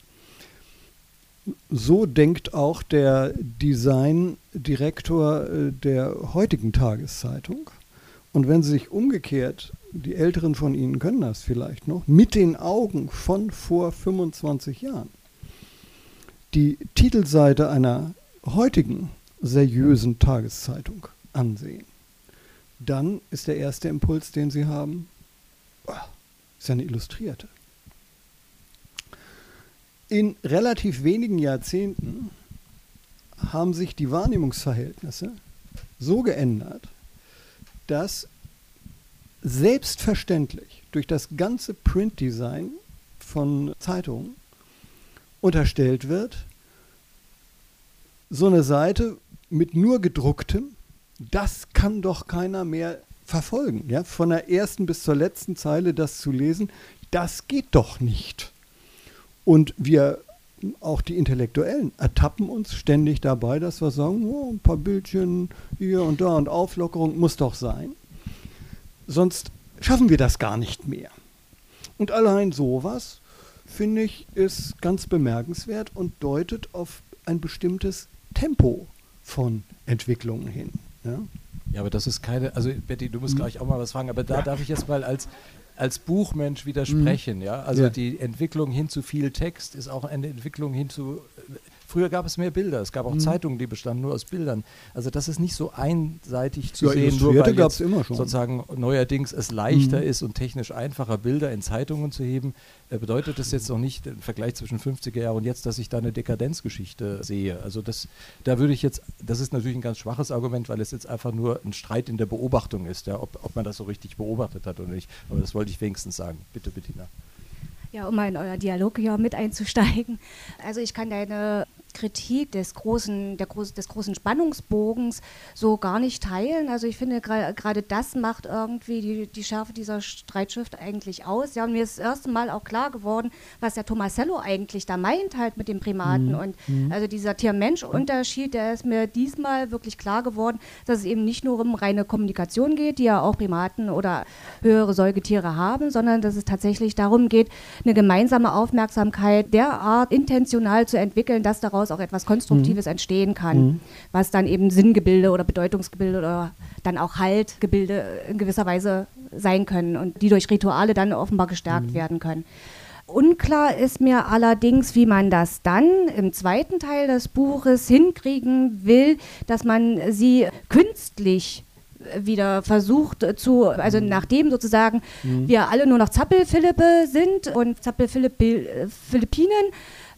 S4: So denkt auch der Designdirektor äh, der heutigen Tageszeitung. Und wenn Sie sich umgekehrt, die Älteren von Ihnen können das vielleicht noch, mit den Augen von vor fünfundzwanzig Jahren, die Titelseite einer heutigen seriösen Tageszeitung ansehen, dann ist der erste Impuls, den Sie haben, oh, ist ja eine Illustrierte. In relativ wenigen Jahrzehnten haben sich die Wahrnehmungsverhältnisse so geändert, dass selbstverständlich durch das ganze Printdesign von Zeitungen unterstellt wird, so eine Seite mit nur gedrucktem, das kann doch keiner mehr verfolgen. Ja? Von der ersten bis zur letzten Zeile das zu lesen, das geht doch nicht. Und wir, auch die Intellektuellen, ertappen uns ständig dabei, dass wir sagen, oh, ein paar Bildchen hier und da und Auflockerung muss doch sein. Sonst schaffen wir das gar nicht mehr. Und allein sowas, finde ich, ist ganz bemerkenswert und deutet auf ein bestimmtes Tempo von Entwicklungen hin. Ja,
S2: ja, aber das ist keine, also Betty, du musst
S4: Mhm.
S2: gleich auch mal was fragen, aber da
S4: Ja.
S2: darf ich jetzt mal als, als Buchmensch widersprechen.
S4: Mhm.
S2: Ja? Also
S4: Ja.
S2: die Entwicklung hin zu viel Text ist auch eine Entwicklung hin zu, früher gab es mehr Bilder, es gab auch
S4: Mhm.
S2: Zeitungen, die bestanden nur aus Bildern. Also das ist nicht so einseitig zu
S4: Ja,
S2: sehen, nur
S4: Illustrierte
S2: weil
S4: gab's
S2: jetzt
S4: immer schon.
S2: sozusagen neuerdings es leichter
S4: Mhm.
S2: ist und technisch einfacher, Bilder in Zeitungen zu heben, äh, bedeutet das jetzt noch nicht im Vergleich zwischen fünfziger Jahren und jetzt, dass ich da eine Dekadenzgeschichte sehe. Also das, da würde ich jetzt, das ist natürlich ein ganz schwaches Argument, weil es jetzt einfach nur ein Streit in der Beobachtung ist, ja, ob, ob man das so richtig beobachtet hat oder nicht. Aber das wollte ich wenigstens sagen. Bitte, Bettina.
S3: Ja, um mal in euer Dialog hier mit einzusteigen. Also ich kann deine Kritik des großen, der groß, des großen Spannungsbogens so gar nicht teilen. Also ich finde, gra- gerade das macht irgendwie die, die Schärfe dieser Streitschrift eigentlich aus. Ja, und mir ist das erste Mal auch klar geworden, was der Tomasello eigentlich da meint halt mit dem Primaten.
S4: Mhm.
S3: Und
S4: Mhm.
S3: also dieser Tier-Mensch-Unterschied, der ist mir diesmal wirklich klar geworden, dass es eben nicht nur um reine Kommunikation geht, die ja auch Primaten oder höhere Säugetiere haben, sondern dass es tatsächlich darum geht, eine gemeinsame Aufmerksamkeit derart intentional zu entwickeln, dass daraus auch etwas Konstruktives
S4: Mhm.
S3: entstehen kann,
S4: Mhm.
S3: was dann eben Sinngebilde oder Bedeutungsgebilde oder dann auch Haltgebilde in gewisser Weise sein können und die durch Rituale dann offenbar gestärkt
S4: Mhm.
S3: werden können. Unklar ist mir allerdings, wie man das dann im zweiten Teil des Buches hinkriegen will, dass man sie künstlich wieder versucht zu, also nachdem sozusagen
S4: Mhm.
S3: wir alle nur noch Zappel-Philippe sind und Zappel-Philippinen,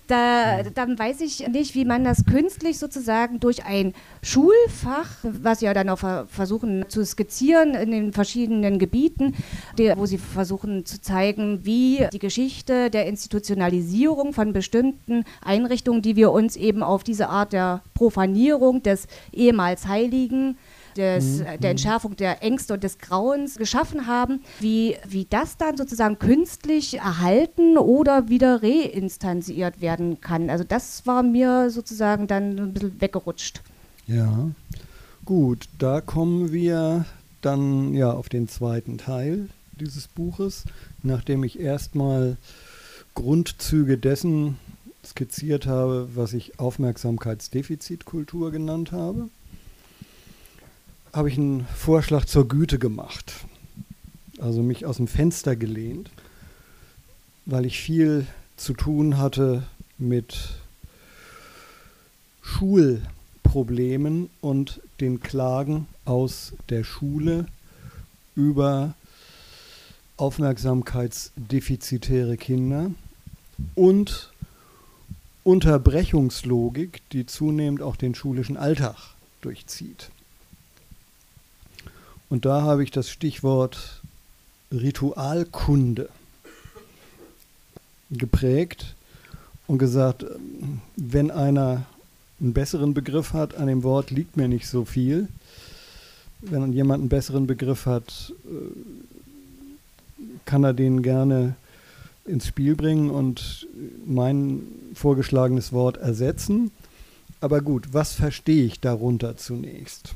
S3: da, dann weiß ich nicht, wie man das künstlich sozusagen durch ein Schulfach, was sie ja dann auch ver versuchen zu skizzieren in den verschiedenen Gebieten, die, wo sie versuchen zu zeigen, wie die Geschichte der Institutionalisierung von bestimmten Einrichtungen, die wir uns eben auf diese Art der Profanierung des ehemals Heiligen, des,
S4: Mhm.
S3: der Entschärfung der Ängste und des Grauens geschaffen haben, wie, wie das dann sozusagen künstlich erhalten oder wieder reinstanziert werden kann. Also das war mir sozusagen dann ein bisschen weggerutscht.
S4: Ja, gut, da kommen wir dann ja auf den zweiten Teil dieses Buches, nachdem ich erstmal Grundzüge dessen skizziert habe, was ich Aufmerksamkeitsdefizitkultur genannt habe, habe ich einen Vorschlag zur Güte gemacht. Also mich aus dem Fenster gelehnt, weil ich viel zu tun hatte mit Schulproblemen und den Klagen aus der Schule über aufmerksamkeitsdefizitäre Kinder und Unterbrechungslogik, die zunehmend auch den schulischen Alltag durchzieht. Und da habe ich das Stichwort Ritualkunde geprägt und gesagt, wenn einer einen besseren Begriff hat, an dem Wort liegt mir nicht so viel. Wenn jemand einen besseren Begriff hat, kann er den gerne ins Spiel bringen und mein vorgeschlagenes Wort ersetzen. Aber gut, was verstehe ich darunter zunächst?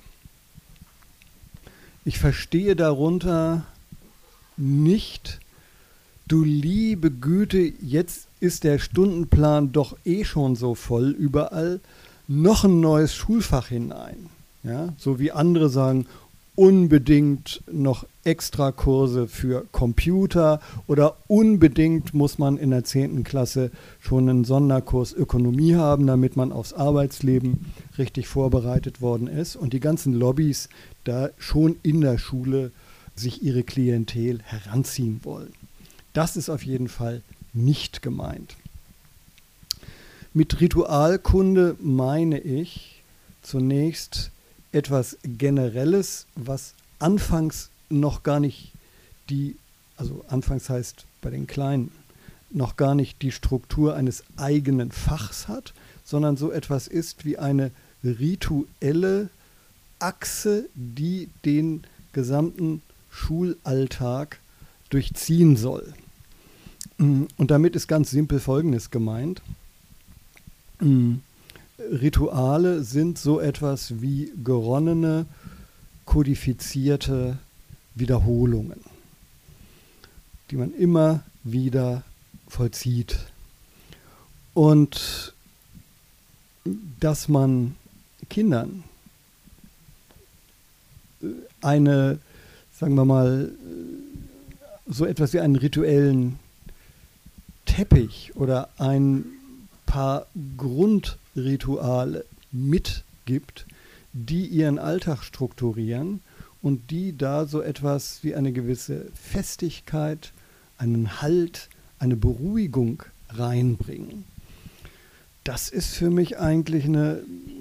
S4: Ich verstehe darunter nicht, du liebe Güte, jetzt ist der Stundenplan doch eh schon so voll, überall noch ein neues Schulfach hinein. Ja? So wie andere sagen, unbedingt noch Extrakurse für Computer oder unbedingt muss man in der zehnten Klasse schon einen Sonderkurs Ökonomie haben, damit man aufs Arbeitsleben richtig vorbereitet worden ist und die ganzen Lobbys da schon in der Schule sich ihre Klientel heranziehen wollen. Das ist auf jeden Fall nicht gemeint. Mit Ritualkunde meine ich zunächst etwas Generelles, was anfangs noch gar nicht die, also anfangs heißt bei den Kleinen, noch gar nicht die Struktur eines eigenen Fachs hat, sondern so etwas ist wie eine rituelle Achse, die den gesamten Schulalltag durchziehen soll. Und damit ist ganz simpel Folgendes gemeint. Rituale sind so etwas wie geronnene, kodifizierte Wiederholungen, die man immer wieder vollzieht. Und dass man Kindern eine, sagen wir mal, so etwas wie einen rituellen Teppich oder ein paar Grundrituale mitgibt, die ihren Alltag strukturieren und die da so etwas wie eine gewisse Festigkeit, einen Halt, eine Beruhigung reinbringen. Das ist für mich eigentlich eine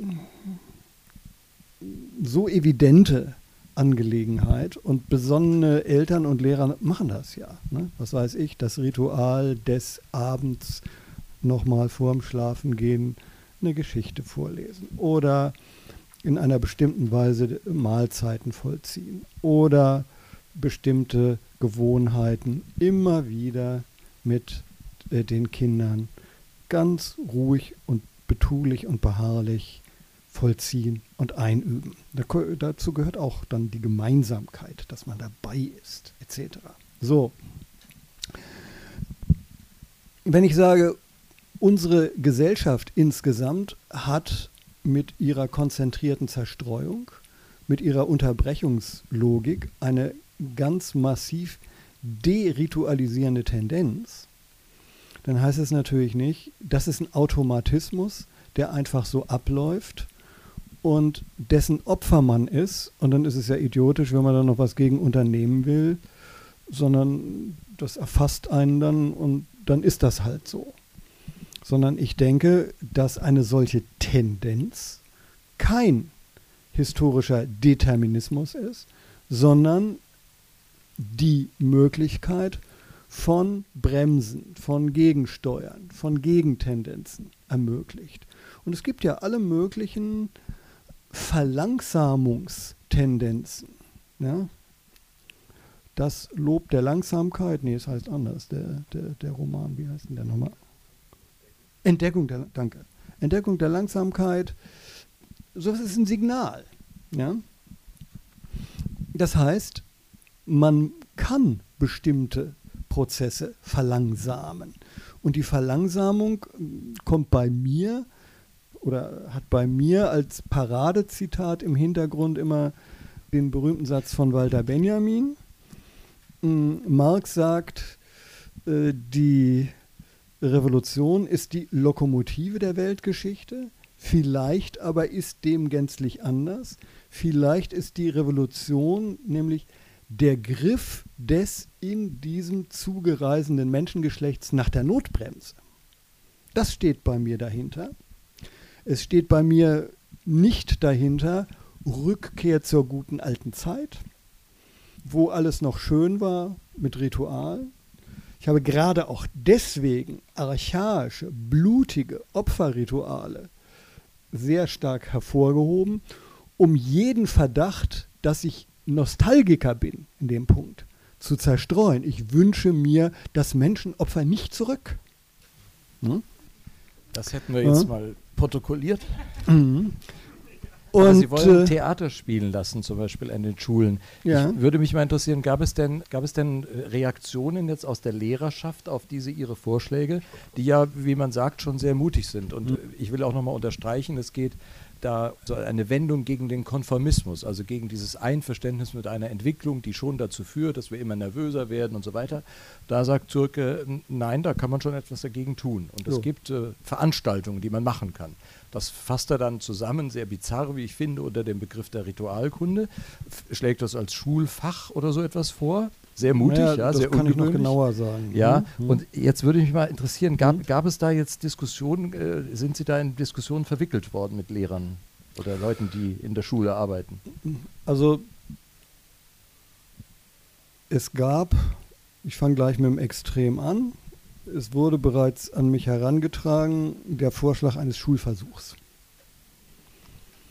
S4: so evidente Angelegenheit und besonnene Eltern und Lehrer machen das ja. Ne? Was weiß ich, das Ritual des Abends nochmal vorm Schlafengehen eine Geschichte vorlesen oder in einer bestimmten Weise Mahlzeiten vollziehen oder bestimmte Gewohnheiten immer wieder mit äh, den Kindern ganz ruhig und betulich und beharrlich vollziehen und einüben. Da, dazu gehört auch dann die Gemeinsamkeit, dass man dabei ist, et cetera. So. Wenn ich sage, unsere Gesellschaft insgesamt hat mit ihrer konzentrierten Zerstreuung, mit ihrer Unterbrechungslogik eine ganz massiv deritualisierende Tendenz, dann heißt es natürlich nicht, das ist ein Automatismus, der einfach so abläuft und dessen Opfer man ist, und dann ist es ja idiotisch, wenn man da noch was gegen unternehmen will, sondern das erfasst einen dann und dann ist das halt so. Sondern ich denke, dass eine solche Tendenz kein historischer Determinismus ist, sondern die Möglichkeit von Bremsen, von Gegensteuern, von Gegentendenzen ermöglicht. Und es gibt ja alle möglichen Verlangsamungstendenzen. Ja? Das Lob der Langsamkeit, nee, es heißt anders, der, der, der Roman, wie heißt denn der nochmal? Entdeckung der, danke. Entdeckung der Langsamkeit, sowas ist ein Signal. Ja? Das heißt, man kann bestimmte Prozesse verlangsamen. Und die Verlangsamung kommt bei mir oder hat bei mir als Paradezitat im Hintergrund immer den berühmten Satz von Walter Benjamin. Marx sagt, äh, die Revolution ist die Lokomotive der Weltgeschichte, vielleicht aber ist dem gänzlich anders. Vielleicht ist die Revolution nämlich der Griff des in diesem Zuge reisenden Menschengeschlechts nach der Notbremse. Das steht bei mir dahinter. Es steht bei mir nicht dahinter Rückkehr zur guten alten Zeit, wo alles noch schön war mit Ritual. Ich habe gerade auch deswegen archaische, blutige Opferrituale sehr stark hervorgehoben, um jeden Verdacht, dass ich Nostalgiker bin in dem Punkt, zu zerstreuen. Ich wünsche mir das Menschenopfer nicht zurück. Hm?
S2: Das hätten wir jetzt
S4: ja.
S2: mal protokolliert.
S4: Mhm.
S2: Aber
S4: Und,
S2: Sie wollen
S4: äh,
S2: Theater spielen lassen, zum Beispiel an den Schulen.
S4: Ja.
S2: Ich würde mich mal interessieren, gab es denn, gab es denn Reaktionen jetzt aus der Lehrerschaft auf diese Ihre Vorschläge, die ja, wie man sagt, schon sehr mutig sind? Und mhm. ich will auch nochmal unterstreichen, es geht da so eine Wendung gegen den Konformismus, also gegen dieses Einverständnis mit einer Entwicklung, die schon dazu führt, dass wir immer nervöser werden und so weiter. Da sagt Türke, nein, da kann man schon etwas dagegen tun. Und es
S4: so.
S2: gibt äh, Veranstaltungen, die man machen kann. Das fasst er dann zusammen, sehr bizarr, wie ich finde, unter dem Begriff der Ritualkunde, F- schlägt das als Schulfach oder so etwas vor. Sehr mutig,
S4: naja,
S2: ja,
S4: das
S2: sehr
S4: kann ich noch
S2: ungewöhnlich.
S4: genauer sagen.
S2: Ja,
S4: Mhm.
S2: und jetzt würde mich mal interessieren, gab,
S4: Mhm.
S2: gab es da jetzt Diskussionen, äh, sind Sie da in Diskussionen verwickelt worden mit Lehrern oder Leuten, die in der Schule arbeiten?
S4: Also es gab, ich fange gleich mit dem Extrem an, es wurde bereits an mich herangetragen, der Vorschlag eines Schulversuchs.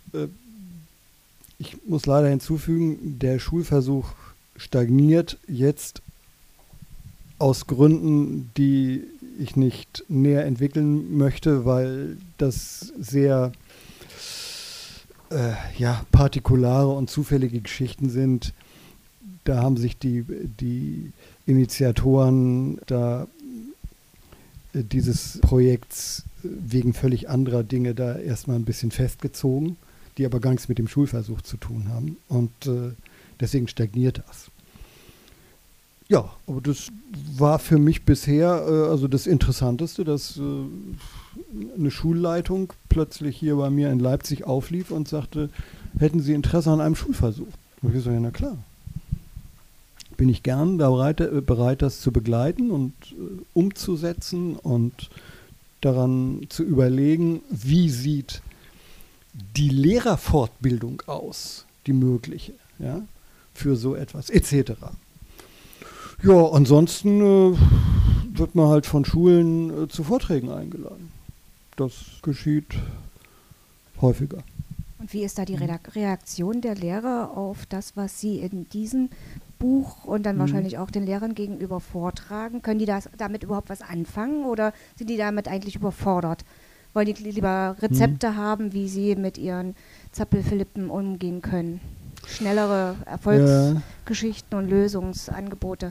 S4: äh, ich muss leider hinzufügen, der Schulversuch stagniert jetzt aus Gründen, die ich nicht näher entwickeln möchte, weil das sehr äh, ja, partikulare und zufällige Geschichten sind. Da haben sich die, die Initiatoren da äh, dieses Projekts wegen völlig anderer Dinge da erstmal ein bisschen festgezogen, die aber gar nichts mit dem Schulversuch zu tun haben. Und äh, deswegen stagniert das. Ja, aber das war für mich bisher äh, also das Interessanteste, dass äh, eine Schulleitung plötzlich hier bei mir in Leipzig auflief und sagte, hätten Sie Interesse an einem Schulversuch? Und ich gesagt, ja, na klar. Bin ich gern bereit, äh, bereit das zu begleiten und äh, umzusetzen und daran zu überlegen, wie sieht die Lehrerfortbildung aus, die mögliche, ja, für so etwas, et cetera. Ja, ansonsten äh, wird man halt von Schulen äh, zu Vorträgen eingeladen. Das geschieht häufiger.
S3: Und wie ist da die Redak- Reaktion der Lehrer auf das, was Sie in diesem Buch und dann mhm. wahrscheinlich auch den Lehrern gegenüber vortragen? Können die das, damit überhaupt was anfangen oder sind die damit eigentlich überfordert? Wollen die lieber Rezepte mhm. haben, wie sie mit ihren Zappelphilippen umgehen können? Schnellere Erfolgsgeschichten ja. und Lösungsangebote?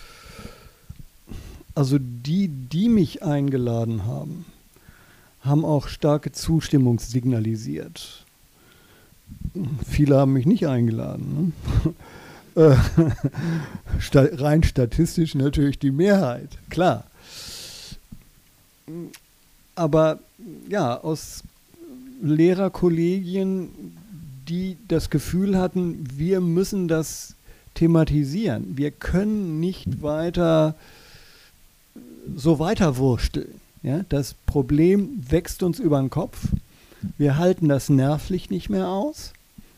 S4: Also die, die mich eingeladen haben, haben auch starke Zustimmung signalisiert. Viele haben mich nicht eingeladen. Ne? Sta- rein statistisch natürlich die Mehrheit, klar. Aber ja, aus Lehrerkollegien, die das Gefühl hatten, wir müssen das thematisieren. Wir können nicht weiter so weiterwursteln. Ja? Das Problem wächst uns über den Kopf. Wir halten das nervlich nicht mehr aus.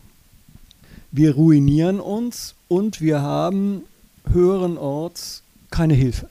S4: Wir ruinieren uns und wir haben höheren Orts keine Hilfe.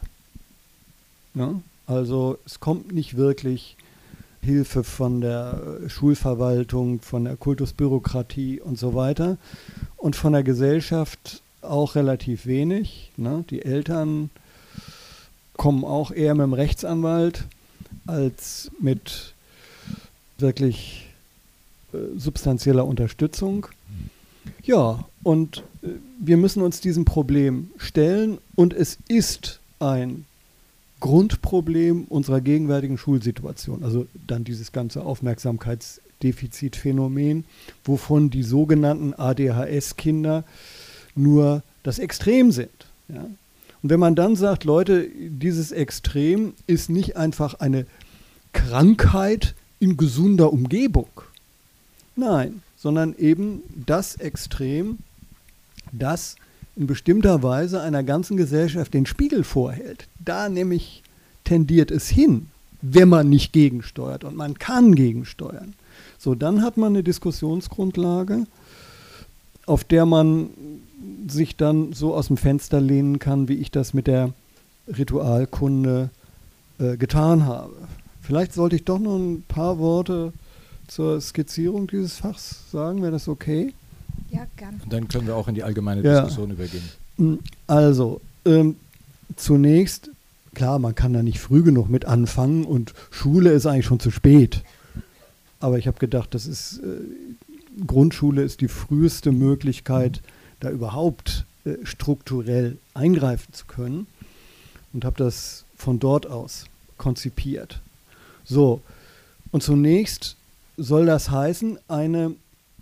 S4: Ja? Also es kommt nicht wirklich Hilfe von der Schulverwaltung, von der Kultusbürokratie und so weiter. Und von der Gesellschaft auch relativ wenig. Ne? Die Eltern kommen auch eher mit dem Rechtsanwalt als mit wirklich äh, substanzieller Unterstützung. Ja, und äh, wir müssen uns diesem Problem stellen und es ist ein Grundproblem unserer gegenwärtigen Schulsituation. Also dann dieses ganze Aufmerksamkeitsdefizitphänomen, wovon die sogenannten A D H S-Kinder nur das Extrem sind. Ja? Und wenn man dann sagt, Leute, dieses Extrem ist nicht einfach eine Krankheit in gesunder Umgebung. Nein, sondern eben das Extrem, das in bestimmter Weise einer ganzen Gesellschaft den Spiegel vorhält. Da nämlich tendiert es hin, wenn man nicht gegensteuert. Und man kann gegensteuern. So, dann hat man eine Diskussionsgrundlage, auf der man sich dann so aus dem Fenster lehnen kann, wie ich das mit der Ritualkunde äh, getan habe. Vielleicht sollte ich doch noch ein paar Worte zur Skizzierung dieses Fachs sagen. Wäre das okay?
S3: Ja, gern.
S2: Und dann können wir auch in die allgemeine
S4: ja.
S2: Diskussion übergehen.
S4: Also, ähm, zunächst, klar, man kann da nicht früh genug mit anfangen und Schule ist eigentlich schon zu spät. Aber ich habe gedacht, das ist, äh, Grundschule ist die früheste Möglichkeit, da überhaupt äh, strukturell eingreifen zu können und habe das von dort aus konzipiert. So, und zunächst soll das heißen, eine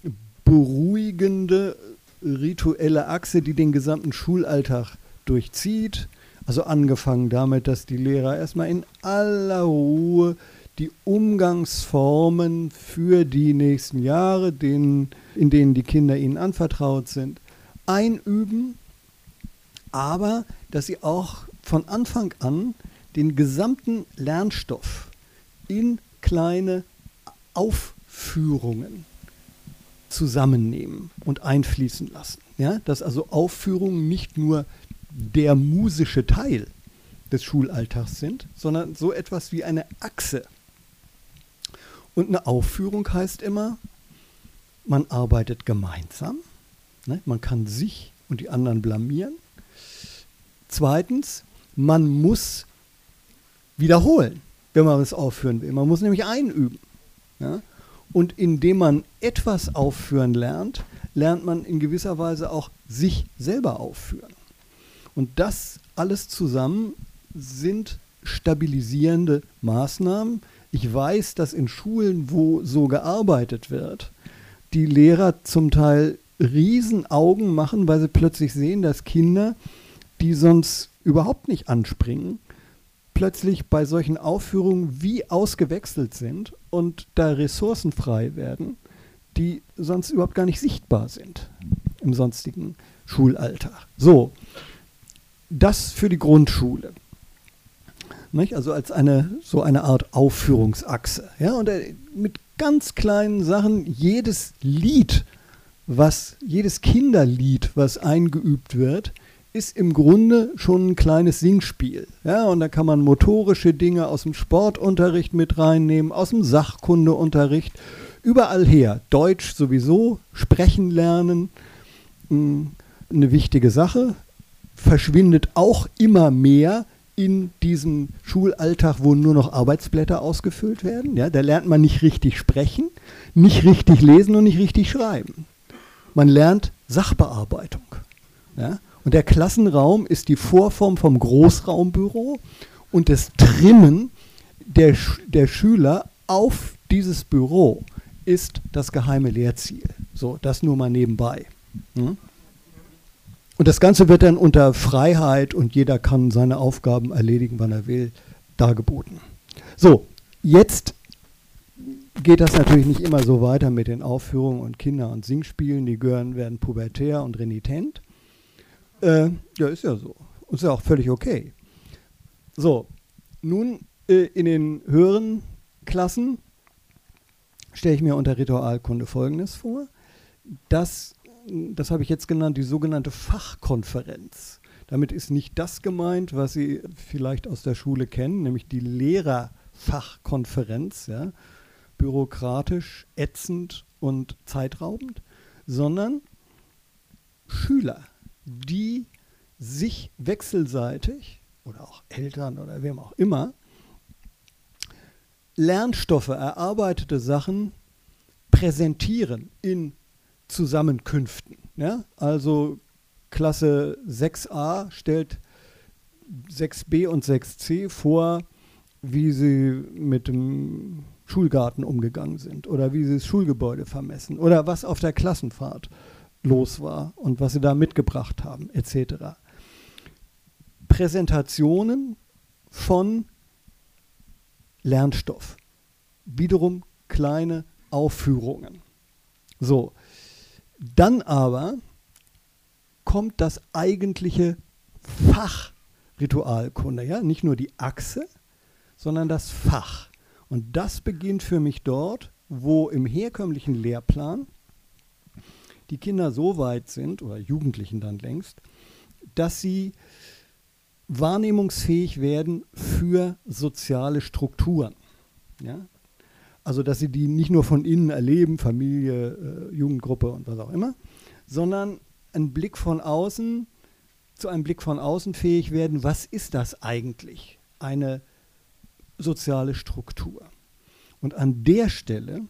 S4: beruhigende rituelle Achse, die den gesamten Schulalltag durchzieht. Also angefangen damit, dass die Lehrer erstmal in aller Ruhe die Umgangsformen für die nächsten Jahre, denen, in denen die Kinder ihnen anvertraut sind, einüben, aber dass sie auch von Anfang an den gesamten Lernstoff in kleine Aufführungen zusammennehmen und einfließen lassen. Ja? Dass also Aufführungen nicht nur der musische Teil des Schulalltags sind, sondern so etwas wie eine Achse. Und eine Aufführung heißt immer, man arbeitet gemeinsam. Ne? Man kann sich und die anderen blamieren. Zweitens, man muss wiederholen, wenn man es aufführen will. Man muss nämlich einüben. Ja? Und indem man etwas aufführen lernt, lernt man in gewisser Weise auch sich selber aufführen. Und das alles zusammen sind stabilisierende Maßnahmen. Ich weiß, dass in Schulen, wo so gearbeitet wird, die Lehrer zum Teil Riesenaugen machen, weil sie plötzlich sehen, dass Kinder, die sonst überhaupt nicht anspringen, plötzlich bei solchen Aufführungen wie ausgewechselt sind und da Ressourcen frei werden, die sonst überhaupt gar nicht sichtbar sind im sonstigen Schulalltag. So, das für die Grundschule. Nicht? Also als eine, so eine Art Aufführungsachse. Ja? Und äh, mit ganz kleinen Sachen, jedes Lied, was, jedes Kinderlied, was eingeübt wird, ist im Grunde schon ein kleines Singspiel. Ja? Und da kann man motorische Dinge aus dem Sportunterricht mit reinnehmen, aus dem Sachkundeunterricht, überall her. Deutsch sowieso, sprechen lernen, mh, eine wichtige Sache, verschwindet auch immer mehr in diesem Schulalltag, wo nur noch Arbeitsblätter ausgefüllt werden. Ja, da lernt man nicht richtig sprechen, nicht richtig lesen und nicht richtig schreiben. Man lernt Sachbearbeitung. Ja, und der Klassenraum ist die Vorform vom Großraumbüro und das Trimmen der, der Schüler auf dieses Büro ist das geheime Lehrziel. So, das nur mal nebenbei. Hm? Und das Ganze wird dann unter Freiheit und jeder kann seine Aufgaben erledigen, wann er will, dargeboten. So, jetzt geht das natürlich nicht immer so weiter mit den Aufführungen und Kinder- und Singspielen. Die gehören, werden pubertär und renitent. Äh, ja, ist ja so. Ist ja auch völlig okay. So, nun äh, in den höheren Klassen stelle ich mir unter Ritualkunde Folgendes vor. Das Das habe ich jetzt genannt, die sogenannte Fachkonferenz. Damit ist nicht das gemeint, was Sie vielleicht aus der Schule kennen, nämlich die Lehrerfachkonferenz, ja, bürokratisch, ätzend und zeitraubend, sondern Schüler, die sich wechselseitig oder auch Eltern oder wem auch immer Lernstoffe, erarbeitete Sachen präsentieren in Zusammenkünften. Ja? Also Klasse sechs a stellt sechs b und sechs c vor, wie sie mit dem Schulgarten umgegangen sind oder wie sie das Schulgebäude vermessen oder was auf der Klassenfahrt los war und was sie da mitgebracht haben, et cetera. Präsentationen von Lernstoff. Wiederum kleine Aufführungen. So, dann aber kommt das eigentliche Fach Ritualkunde, ja, nicht nur die Achse, sondern das Fach. Und das beginnt für mich dort, wo im herkömmlichen Lehrplan die Kinder so weit sind, oder Jugendlichen dann längst, dass sie wahrnehmungsfähig werden für soziale Strukturen. Ja? Also dass sie die nicht nur von innen erleben, Familie, äh, Jugendgruppe und was auch immer, sondern einen Blick von außen, zu einem Blick von außen fähig werden, was ist das eigentlich, eine soziale Struktur. Und an der Stelle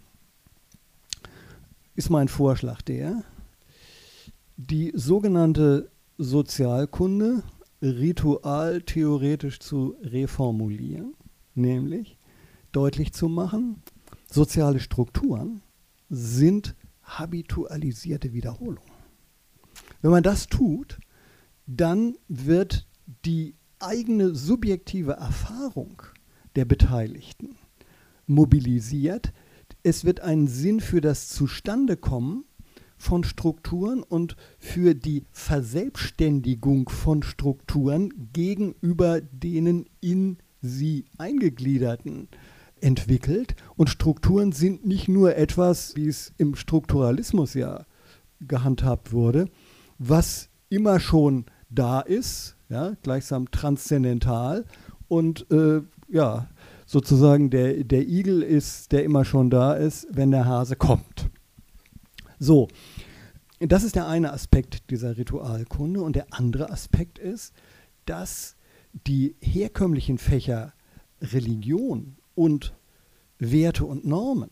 S4: ist mein Vorschlag der, die sogenannte Sozialkunde ritualtheoretisch zu reformulieren, nämlich deutlich zu machen, soziale Strukturen sind habitualisierte Wiederholungen. Wenn man das tut, dann wird die eigene subjektive Erfahrung der Beteiligten mobilisiert. Es wird ein Sinn für das Zustandekommen von Strukturen und für die Verselbstständigung von Strukturen gegenüber denen in sie eingegliederten entwickelt. Und Strukturen sind nicht nur etwas, wie es im Strukturalismus ja gehandhabt wurde, was immer schon da ist, ja, gleichsam transzendental und äh, ja, sozusagen der, der Igel ist, der immer schon da ist, wenn der Hase kommt. So, das ist der eine Aspekt dieser Ritualkunde. Und der andere Aspekt ist, dass die herkömmlichen Fächer Religion und Werte und Normen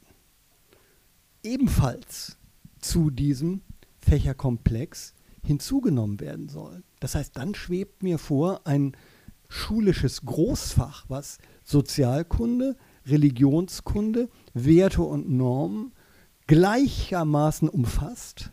S4: ebenfalls zu diesem Fächerkomplex hinzugenommen werden sollen. Das heißt, dann schwebt mir vor ein schulisches Großfach, was Sozialkunde, Religionskunde, Werte und Normen gleichermaßen umfasst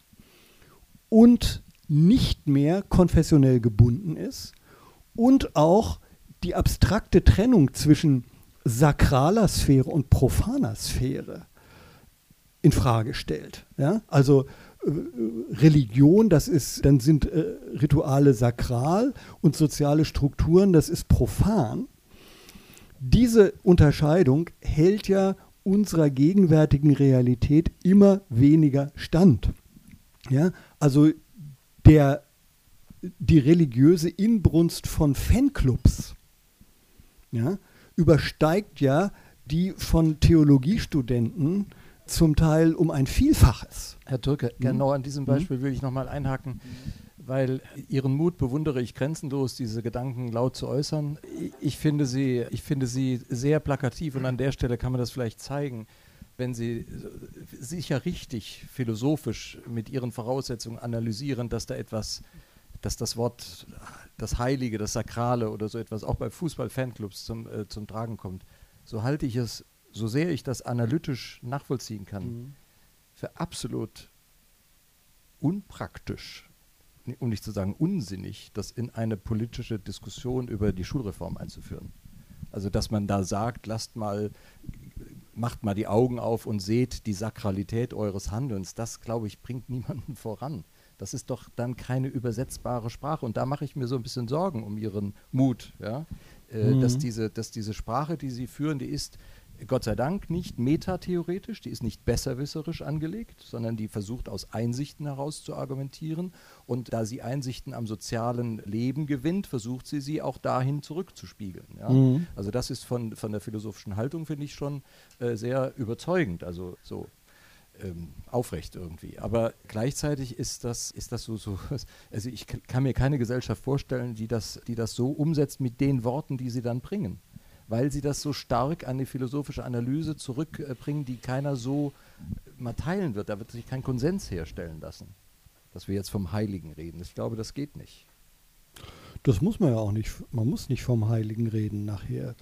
S4: und nicht mehr konfessionell gebunden ist und auch die abstrakte Trennung zwischen sakraler Sphäre und profaner Sphäre in Frage stellt. Ja? Also äh, Religion, das ist, dann sind äh, Rituale sakral und soziale Strukturen, das ist profan. Diese Unterscheidung hält ja unserer gegenwärtigen Realität immer weniger stand. Ja? Also der, die religiöse Inbrunst von Fanclubs, ja, übersteigt ja die von Theologiestudenten zum Teil um ein Vielfaches.
S2: Herr Türke, mhm. genau an diesem Beispiel will ich nochmal einhaken, weil Ihren Mut bewundere ich grenzenlos, diese Gedanken laut zu äußern. Ich finde sie, ich finde sie sehr plakativ und an der Stelle kann man das vielleicht zeigen, wenn Sie sicher richtig philosophisch mit Ihren Voraussetzungen analysieren, dass da etwas, dass das Wort, das Heilige, das Sakrale oder so etwas auch bei Fußball-Fanclubs zum, äh, zum Tragen kommt, so halte ich es, so sehr ich das analytisch nachvollziehen kann, mhm. für absolut unpraktisch, um nicht zu sagen unsinnig, das in eine politische Diskussion über die Schulreform einzuführen. Also dass man da sagt, lasst mal, macht mal die Augen auf und seht die Sakralität eures Handelns, das, glaube ich, bringt niemanden voran. Das ist doch dann keine übersetzbare Sprache. Und da mache ich mir so ein bisschen Sorgen um Ihren Mut, ja? äh, mhm. dass, diese, dass diese Sprache, die Sie führen, die ist Gott sei Dank nicht metatheoretisch, die ist nicht besserwisserisch angelegt, sondern die versucht aus Einsichten heraus zu argumentieren. Und da sie Einsichten am sozialen Leben gewinnt, versucht sie sie auch dahin zurückzuspiegeln. Ja? Mhm. Also das ist von, von der philosophischen Haltung, finde ich, schon äh, sehr überzeugend, also so ähm, aufrecht irgendwie. Aber gleichzeitig ist das, ist das so, so, also ich k- kann mir keine Gesellschaft vorstellen, die das, die das so umsetzt mit den Worten, die sie dann bringen. Weil sie das so stark an die philosophische Analyse zurückbringen, die keiner so mal teilen wird. Da wird sich kein Konsens herstellen lassen, dass wir jetzt vom Heiligen reden. Ich glaube, das geht nicht.
S4: Das muss man ja auch nicht. Man muss nicht vom Heiligen reden nachher.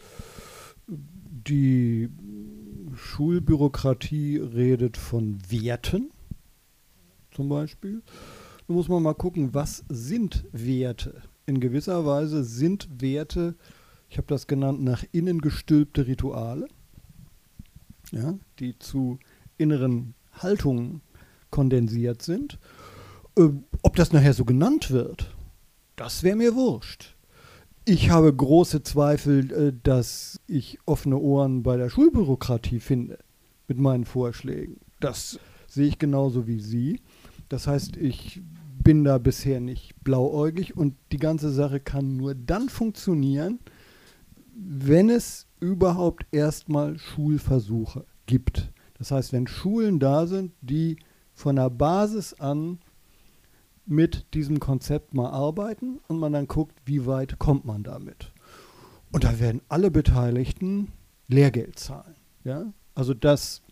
S4: Die Schulbürokratie redet von Werten, zum Beispiel. Da muss man mal gucken, was sind Werte? In gewisser Weise sind Werte, ich habe das genannt, nach innen gestülpte Rituale, ja, die zu inneren Haltungen kondensiert sind. Äh, ob das nachher so genannt wird, das wäre mir wurscht. Ich habe große Zweifel, äh, dass ich offene Ohren bei der Schulbürokratie finde mit meinen Vorschlägen. Das sehe ich genauso wie Sie. Das heißt, ich bin da bisher nicht blauäugig und die ganze Sache kann nur dann funktionieren, wenn es überhaupt erstmal Schulversuche gibt. Das heißt, wenn Schulen da sind, die von der Basis an mit diesem Konzept mal arbeiten und man dann guckt, wie weit kommt man damit. Und da werden alle Beteiligten Lehrgeld zahlen. Ja? Also dass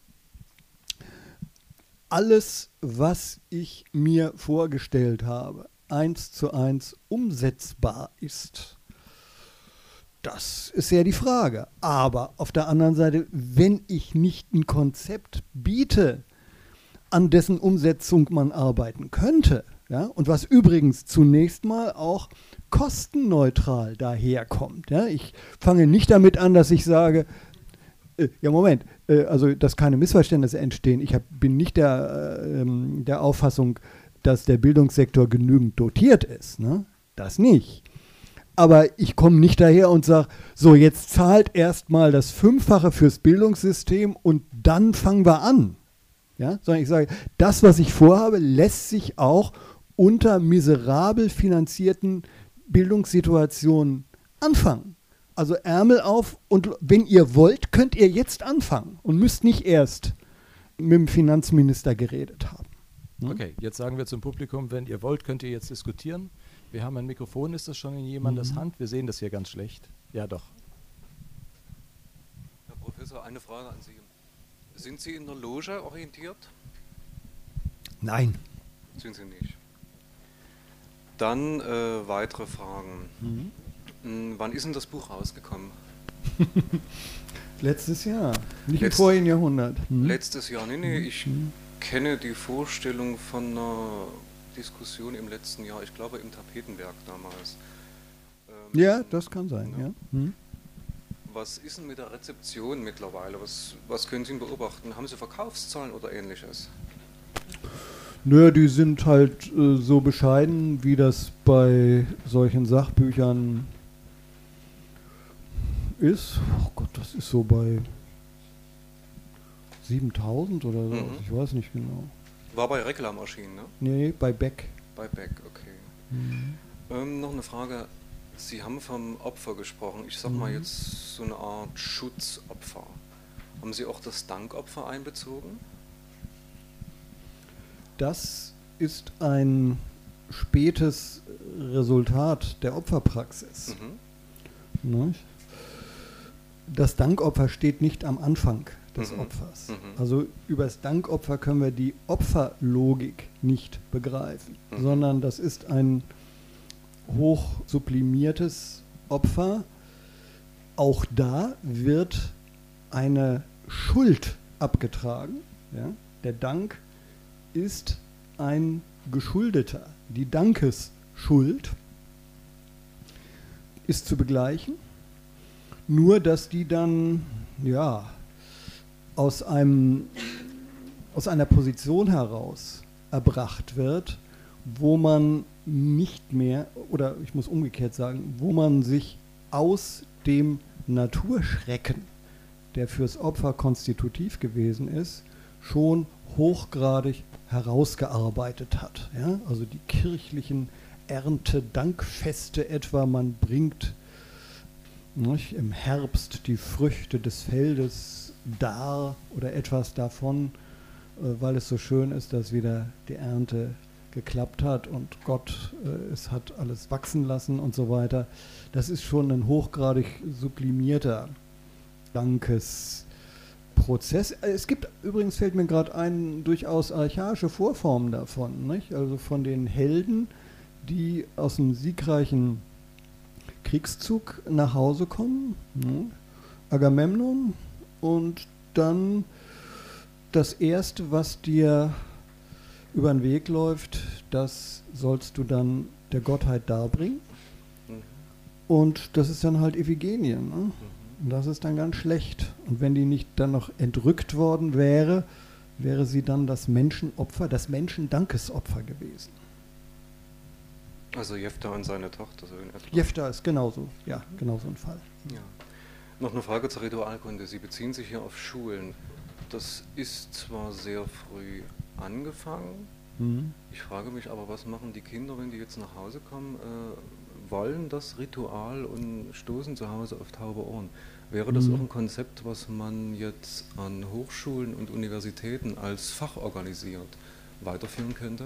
S4: alles, was ich mir vorgestellt habe, eins zu eins umsetzbar ist. Das ist ja die Frage. Aber auf der anderen Seite, wenn ich nicht ein Konzept biete, an dessen Umsetzung man arbeiten könnte, ja, und was übrigens zunächst mal auch kostenneutral daherkommt. Ja, ich fange nicht damit an, dass ich sage, äh, ja Moment, äh, also dass keine Missverständnisse entstehen. Ich hab, bin nicht der, äh, der Auffassung, dass der Bildungssektor genügend dotiert ist. Ne? Das nicht. Aber ich komme nicht daher und sage, so jetzt zahlt erstmal das Fünffache fürs Bildungssystem und dann fangen wir an. Ja? Sondern ich sage, das, was ich vorhabe, lässt sich auch unter miserabel finanzierten Bildungssituationen anfangen. Also Ärmel auf und wenn ihr wollt, könnt ihr jetzt anfangen und müsst nicht erst mit dem Finanzminister geredet haben. Hm?
S2: Okay, jetzt sagen wir zum Publikum, wenn ihr wollt, könnt ihr jetzt diskutieren. Wir haben ein Mikrofon, ist das schon in jemandes
S4: Mhm.
S2: Hand? Wir sehen das hier ganz schlecht. Ja, doch.
S5: Herr Professor, eine Frage an Sie. Sind Sie in der Loge orientiert?
S4: Nein.
S5: Sind Sie nicht. Dann äh, weitere Fragen.
S4: Mhm.
S5: Hm, wann ist denn das Buch rausgekommen?
S4: Letztes Jahr, nicht im
S5: Letzt-
S4: vorigen Jahrhundert. Hm?
S5: Letztes Jahr. Nee, nee, ich
S4: Hm.
S5: kenne die Vorstellung von einer Diskussion im letzten Jahr, ich glaube im Tapetenwerk damals. Ähm,
S4: Ja, das kann sein,
S5: Ja.
S4: ja. Hm?
S5: Was ist denn mit der Rezeption mittlerweile? Was, was können Sie beobachten? Haben Sie Verkaufszahlen oder ähnliches?
S4: Nö, die sind halt äh, so bescheiden, wie das bei solchen Sachbüchern ist. Oh Gott, das ist so bei siebentausend oder so,
S5: Mhm.
S4: ich weiß nicht genau.
S5: War bei Reklam erschienen, ne?
S4: Nee, bei Beck.
S5: Bei Beck, okay.
S4: Mhm.
S5: Ähm, noch eine Frage. Sie haben vom Opfer gesprochen. Ich sag mal
S4: Mhm.
S5: jetzt so eine Art Schutzopfer. Haben Sie auch das Dankopfer einbezogen?
S4: Das ist ein spätes Resultat der Opferpraxis.
S5: Mhm.
S4: Ne? Das Dankopfer steht nicht am Anfang des
S5: Mhm.
S4: Opfers.
S5: Mhm.
S4: Also über das Dankopfer können wir die Opferlogik nicht begreifen,
S5: Mhm.
S4: sondern das ist ein hoch sublimiertes Opfer. Auch da wird eine Schuld abgetragen. Ja? Der Dank ist ein Geschuldeter. Die Dankesschuld ist zu begleichen, nur dass die dann ja, aus, einem, aus einer Position heraus erbracht wird, wo man nicht mehr, oder ich muss umgekehrt sagen, wo man sich aus dem Naturschrecken, der fürs Opfer konstitutiv gewesen ist, schon hochgradig herausgearbeitet hat. Ja? Also die kirchlichen Erntedankfeste etwa, man bringt nicht, im Herbst die Früchte des Feldes dar oder etwas davon, äh, weil es so schön ist, dass wieder die Ernte geklappt hat und Gott äh, es hat alles wachsen lassen und so weiter. Das ist schon ein hochgradig sublimierter Dankesprozess. Es gibt übrigens, fällt mir gerade ein, durchaus archaische Vorformen davon, nicht? Also von den Helden, die aus dem siegreichen Kriegszug nach Hause kommen, ne? Agamemnon, und dann das Erste, was dir über den Weg läuft, das sollst du dann der Gottheit darbringen.
S5: Mhm.
S4: Und das ist dann halt Iphigenie. Ne?
S5: Mhm.
S4: Und das ist dann ganz schlecht. Und wenn die nicht dann noch entrückt worden wäre, wäre sie dann das Menschenopfer, das Menschendankesopfer gewesen.
S5: Also Jefta und seine Tochter, so in etwa.
S4: Jefta ist genauso, ja, genauso ein Fall.
S5: Ja. Noch eine Frage zur Ritualkunde. Sie beziehen sich hier auf Schulen. Das ist zwar sehr früh angefangen.
S4: Mhm.
S5: Ich frage mich aber, was machen die Kinder, wenn die jetzt nach Hause kommen, äh, wollen das Ritual und stoßen zu Hause auf taube Ohren. Wäre das
S4: Mhm.
S5: auch ein Konzept, was man jetzt an Hochschulen und Universitäten als Fach organisiert weiterführen könnte?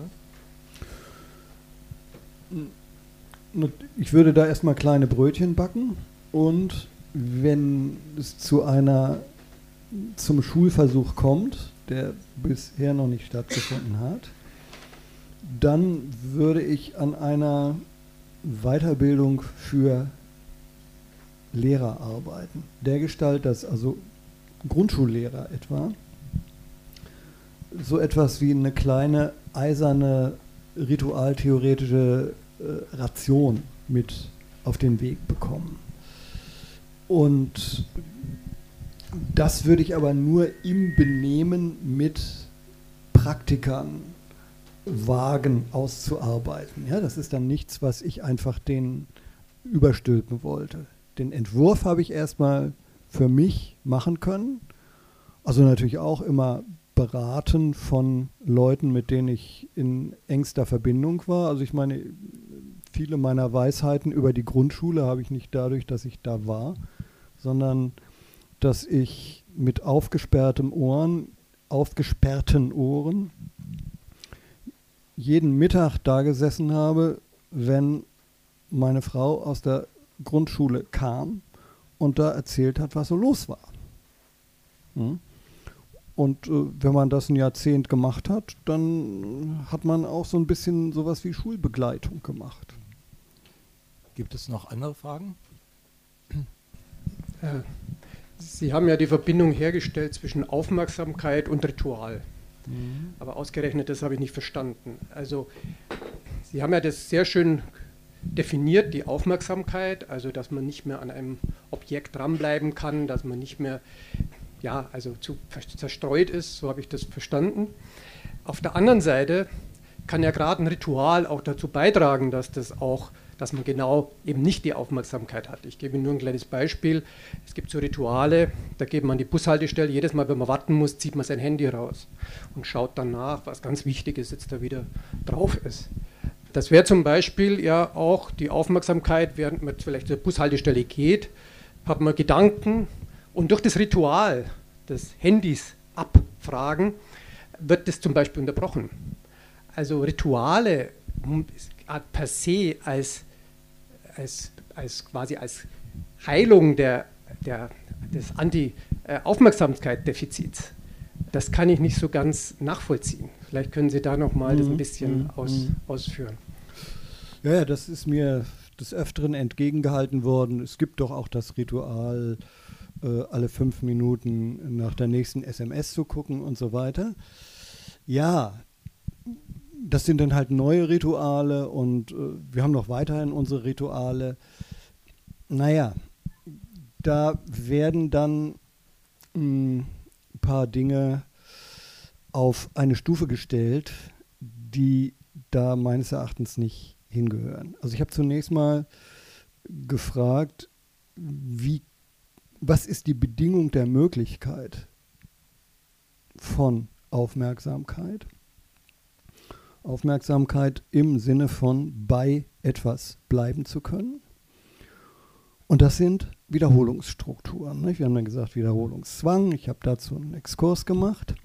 S4: Ich würde da erstmal kleine Brötchen backen, und wenn es zu einer zum Schulversuch kommt, der bisher noch nicht stattgefunden hat, dann würde ich an einer Weiterbildung für Lehrer arbeiten. Dergestalt, dass also Grundschullehrer etwa so etwas wie eine kleine eiserne ritualtheoretische äh, Ration mit auf den Weg bekommen. Und das würde ich aber nur im Benehmen mit Praktikern wagen auszuarbeiten. Ja, das ist dann nichts, was ich einfach denen überstülpen wollte. Den Entwurf habe ich erstmal für mich machen können. Also natürlich auch immer beraten von Leuten, mit denen ich in engster Verbindung war. Also ich meine, viele meiner Weisheiten über die Grundschule habe ich nicht dadurch, dass ich da war, sondern dass ich mit aufgesperrtem Ohren, aufgesperrten Ohren jeden Mittag da gesessen habe, wenn meine Frau aus der Grundschule kam und da erzählt hat, was so los war. Hm? Und äh, wenn man das ein Jahrzehnt gemacht hat, dann hat man auch so ein bisschen sowas wie Schulbegleitung gemacht.
S2: Gibt es noch andere Fragen?
S6: Äh, Sie haben ja die Verbindung hergestellt zwischen Aufmerksamkeit und Ritual. Mhm. Aber ausgerechnet, das habe ich nicht verstanden. Also Sie haben ja das sehr schön definiert, die Aufmerksamkeit, also dass man nicht mehr an einem Objekt dranbleiben kann, dass man nicht mehr ja, also zu zerstreut ist, so habe ich das verstanden. Auf der anderen Seite kann ja gerade ein Ritual auch dazu beitragen, dass das auch, dass man genau eben nicht die Aufmerksamkeit hat. Ich gebe Ihnen nur ein kleines Beispiel. Es gibt so Rituale, da geht man an die Bushaltestelle, jedes Mal, wenn man warten muss, zieht man sein Handy raus und schaut dann nach, was ganz wichtig ist, jetzt da wieder drauf ist. Das wäre zum Beispiel ja auch die Aufmerksamkeit, während man vielleicht zur Bushaltestelle geht, hat man Gedanken und durch das Ritual des Handys abfragen, wird das zum Beispiel unterbrochen. Also Rituale per se als, als, als quasi als Heilung der, der, des Anti-Aufmerksamkeit-Defizits, das kann ich nicht so ganz nachvollziehen. Vielleicht können Sie da nochmal mm, das ein bisschen mm, aus, mm. ausführen.
S4: Ja, ja, das ist mir des Öfteren entgegengehalten worden. Es gibt doch auch das Ritual, äh, alle fünf Minuten nach der nächsten S M S zu gucken und so weiter. Ja, das sind dann halt neue Rituale und äh, wir haben noch weiterhin unsere Rituale. Naja, da werden dann ein paar Dinge auf eine Stufe gestellt, die da meines Erachtens nicht hingehören. Also ich habe zunächst mal gefragt, wie, was ist die Bedingung der Möglichkeit von Aufmerksamkeit? Aufmerksamkeit im Sinne von bei etwas bleiben zu können. Und das sind Wiederholungsstrukturen. Nicht? Wir haben dann gesagt Wiederholungszwang. Ich habe dazu einen Exkurs gemacht.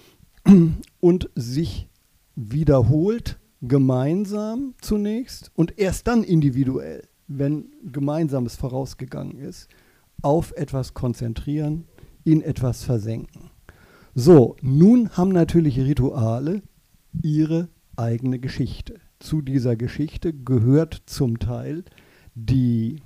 S4: Und sich wiederholt gemeinsam zunächst und erst dann individuell, wenn Gemeinsames vorausgegangen ist, auf etwas konzentrieren, in etwas versenken. So, nun haben natürlich Rituale ihre eigene Geschichte. Zu dieser Geschichte gehört zum Teil die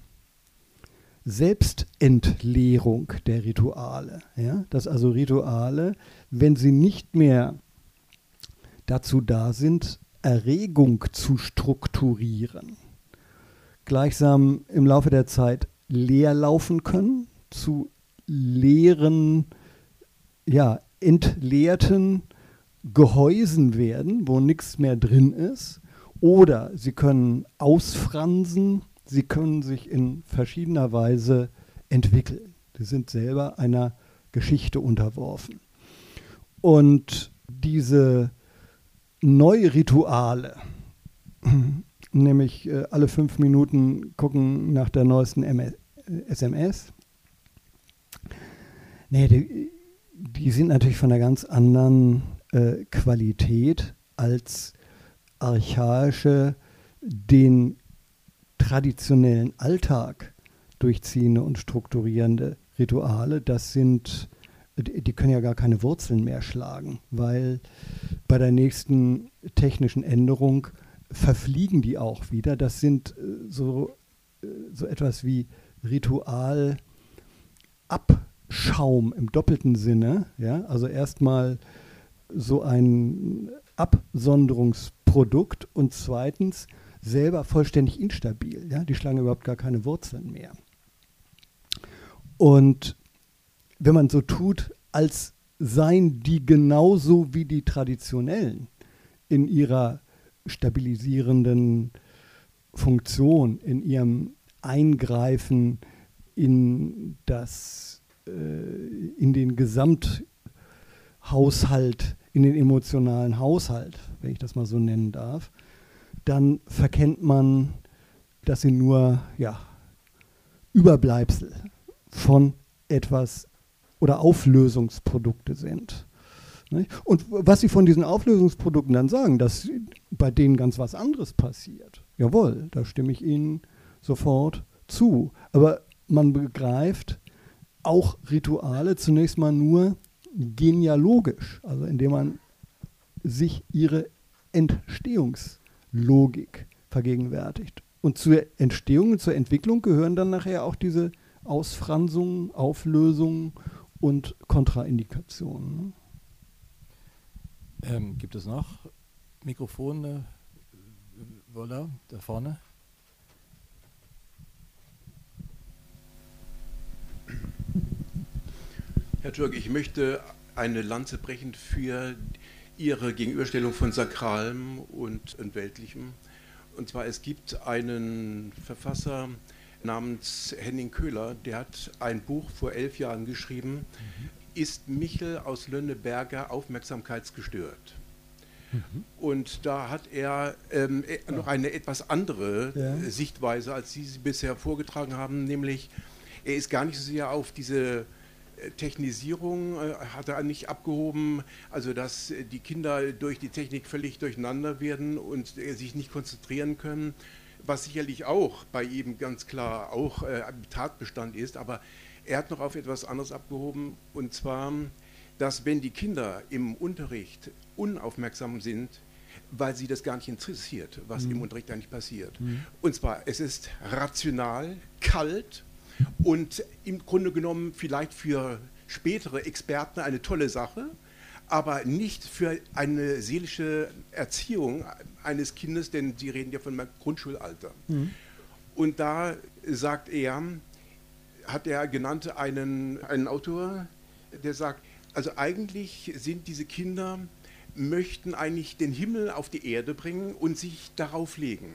S4: Selbstentleerung der Rituale. Ja? Dass also Rituale, wenn sie nicht mehr dazu da sind, Erregung zu strukturieren, gleichsam im Laufe der Zeit leer laufen können, zu leeren, ja, entleerten Gehäusen werden, wo nichts mehr drin ist, oder sie können ausfransen, sie können sich in verschiedener Weise entwickeln. Sie sind selber einer Geschichte unterworfen. Und diese neue Rituale, nämlich äh, alle fünf Minuten gucken nach der neuesten M S M S, nee, die, die sind natürlich von einer ganz anderen äh, Qualität als archaische, den traditionellen Alltag durchziehende und strukturierende Rituale. Das sind, die können ja gar keine Wurzeln mehr schlagen, weil bei der nächsten technischen Änderung verfliegen die auch wieder. Das sind äh, so, äh, so etwas wie Ritualabschaum im doppelten Sinne. Ja? Also erstmal so ein Absonderungsprodukt und zweitens selber vollständig instabil. Ja? Die schlagen überhaupt gar keine Wurzeln mehr. Und wenn man so tut, als seien die genauso wie die traditionellen in ihrer stabilisierenden Funktion, in ihrem Eingreifen in das, äh, in den Gesamthaushalt, in den emotionalen Haushalt, wenn ich das mal so nennen darf, dann verkennt man, dass sie nur ja, Überbleibsel von etwas oder Auflösungsprodukte sind. Und was sie von diesen Auflösungsprodukten dann sagen, dass bei denen ganz was anderes passiert. Jawohl, da stimme ich Ihnen sofort zu. Aber man begreift auch Rituale zunächst mal nur genealogisch, also indem man sich ihre Entstehungslogik vergegenwärtigt. Und zur Entstehung und zur Entwicklung gehören dann nachher auch diese Ausfransungen, Auflösungen und Kontraindikationen.
S2: Ähm, gibt es noch Mikrofone? Voilà, da vorne.
S7: Herr Türk, ich möchte eine Lanze brechen für Ihre Gegenüberstellung von Sakralem und Weltlichem. Und zwar, es gibt einen Verfasser namens Henning Köhler, der hat ein Buch vor elf Jahren geschrieben, mhm. Ist Michel aus Lönneberger aufmerksamkeitsgestört? Mhm. Und da hat er ähm, ja. noch eine etwas andere ja. Sichtweise, als Sie sie bisher vorgetragen haben, nämlich er ist gar nicht so sehr auf diese Technisierung äh, hat er nicht abgehoben, also dass äh, die Kinder durch die Technik völlig durcheinander werden und äh, sich nicht konzentrieren können, was sicherlich auch bei ihm ganz klar auch äh, Tatbestand ist, aber er hat noch auf etwas anderes abgehoben, und zwar, dass wenn die Kinder im Unterricht unaufmerksam sind, weil sie das gar nicht interessiert, was mhm. im Unterricht eigentlich passiert. Mhm. Und zwar, es ist rational, kalt, und im Grunde genommen vielleicht für spätere Experten eine tolle Sache, aber nicht für eine seelische Erziehung eines Kindes, denn Sie reden ja von einem Grundschulalter. Mhm. Und da sagt er, hat er genannt einen, einen Autor, der sagt, also eigentlich sind diese Kinder, möchten eigentlich den Himmel auf die Erde bringen und sich darauf legen.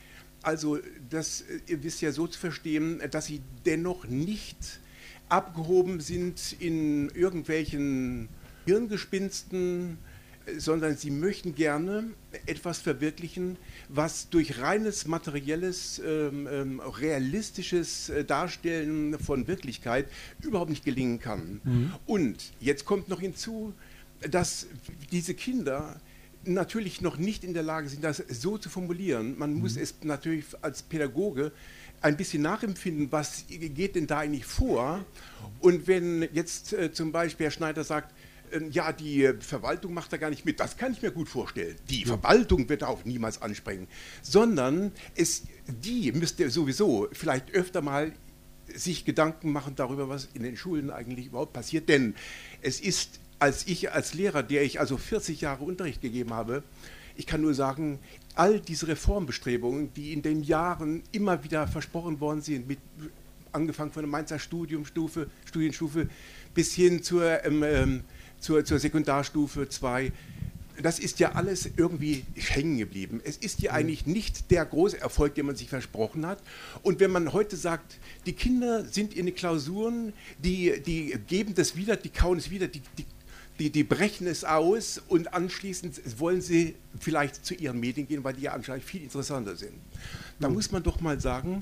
S7: Also das ist ja so zu verstehen, dass sie dennoch nicht abgehoben sind in irgendwelchen Hirngespinsten, sondern sie möchten gerne etwas verwirklichen, was durch reines materielles, ähm, realistisches Darstellen von Wirklichkeit überhaupt nicht gelingen kann. Mhm. Und jetzt kommt noch hinzu, dass diese Kinder natürlich noch nicht in der Lage sind, das so zu formulieren. Man muss mhm. es natürlich als Pädagoge ein bisschen nachempfinden, was geht denn da eigentlich vor. Und wenn jetzt äh, zum Beispiel Herr Schneider sagt, äh, ja, die Verwaltung macht da gar nicht mit, das kann ich mir gut vorstellen. Die ja. Verwaltung wird auch niemals anspringen, sondern es, die müsste sowieso vielleicht öfter mal sich Gedanken machen darüber, was in den Schulen eigentlich überhaupt passiert. Denn es ist, als ich als Lehrer, der ich also vierzig Jahre Unterricht gegeben habe, ich kann nur sagen, all diese Reformbestrebungen, die in den Jahren immer wieder versprochen worden sind, mit, angefangen von der Mainzer Studiumstufe, Studienstufe bis hin zur, ähm, zur, zur Sekundarstufe zwei, das ist ja alles irgendwie hängen geblieben. Es ist ja eigentlich nicht der große Erfolg, den man sich versprochen hat. Und wenn man heute sagt, die Kinder sind in den Klausuren, die, die geben das wieder, die kauen es wieder, die, die Die, die brechen es aus und anschließend wollen sie vielleicht zu ihren Medien gehen, weil die ja anscheinend viel interessanter sind. Da mhm. muss man doch mal sagen,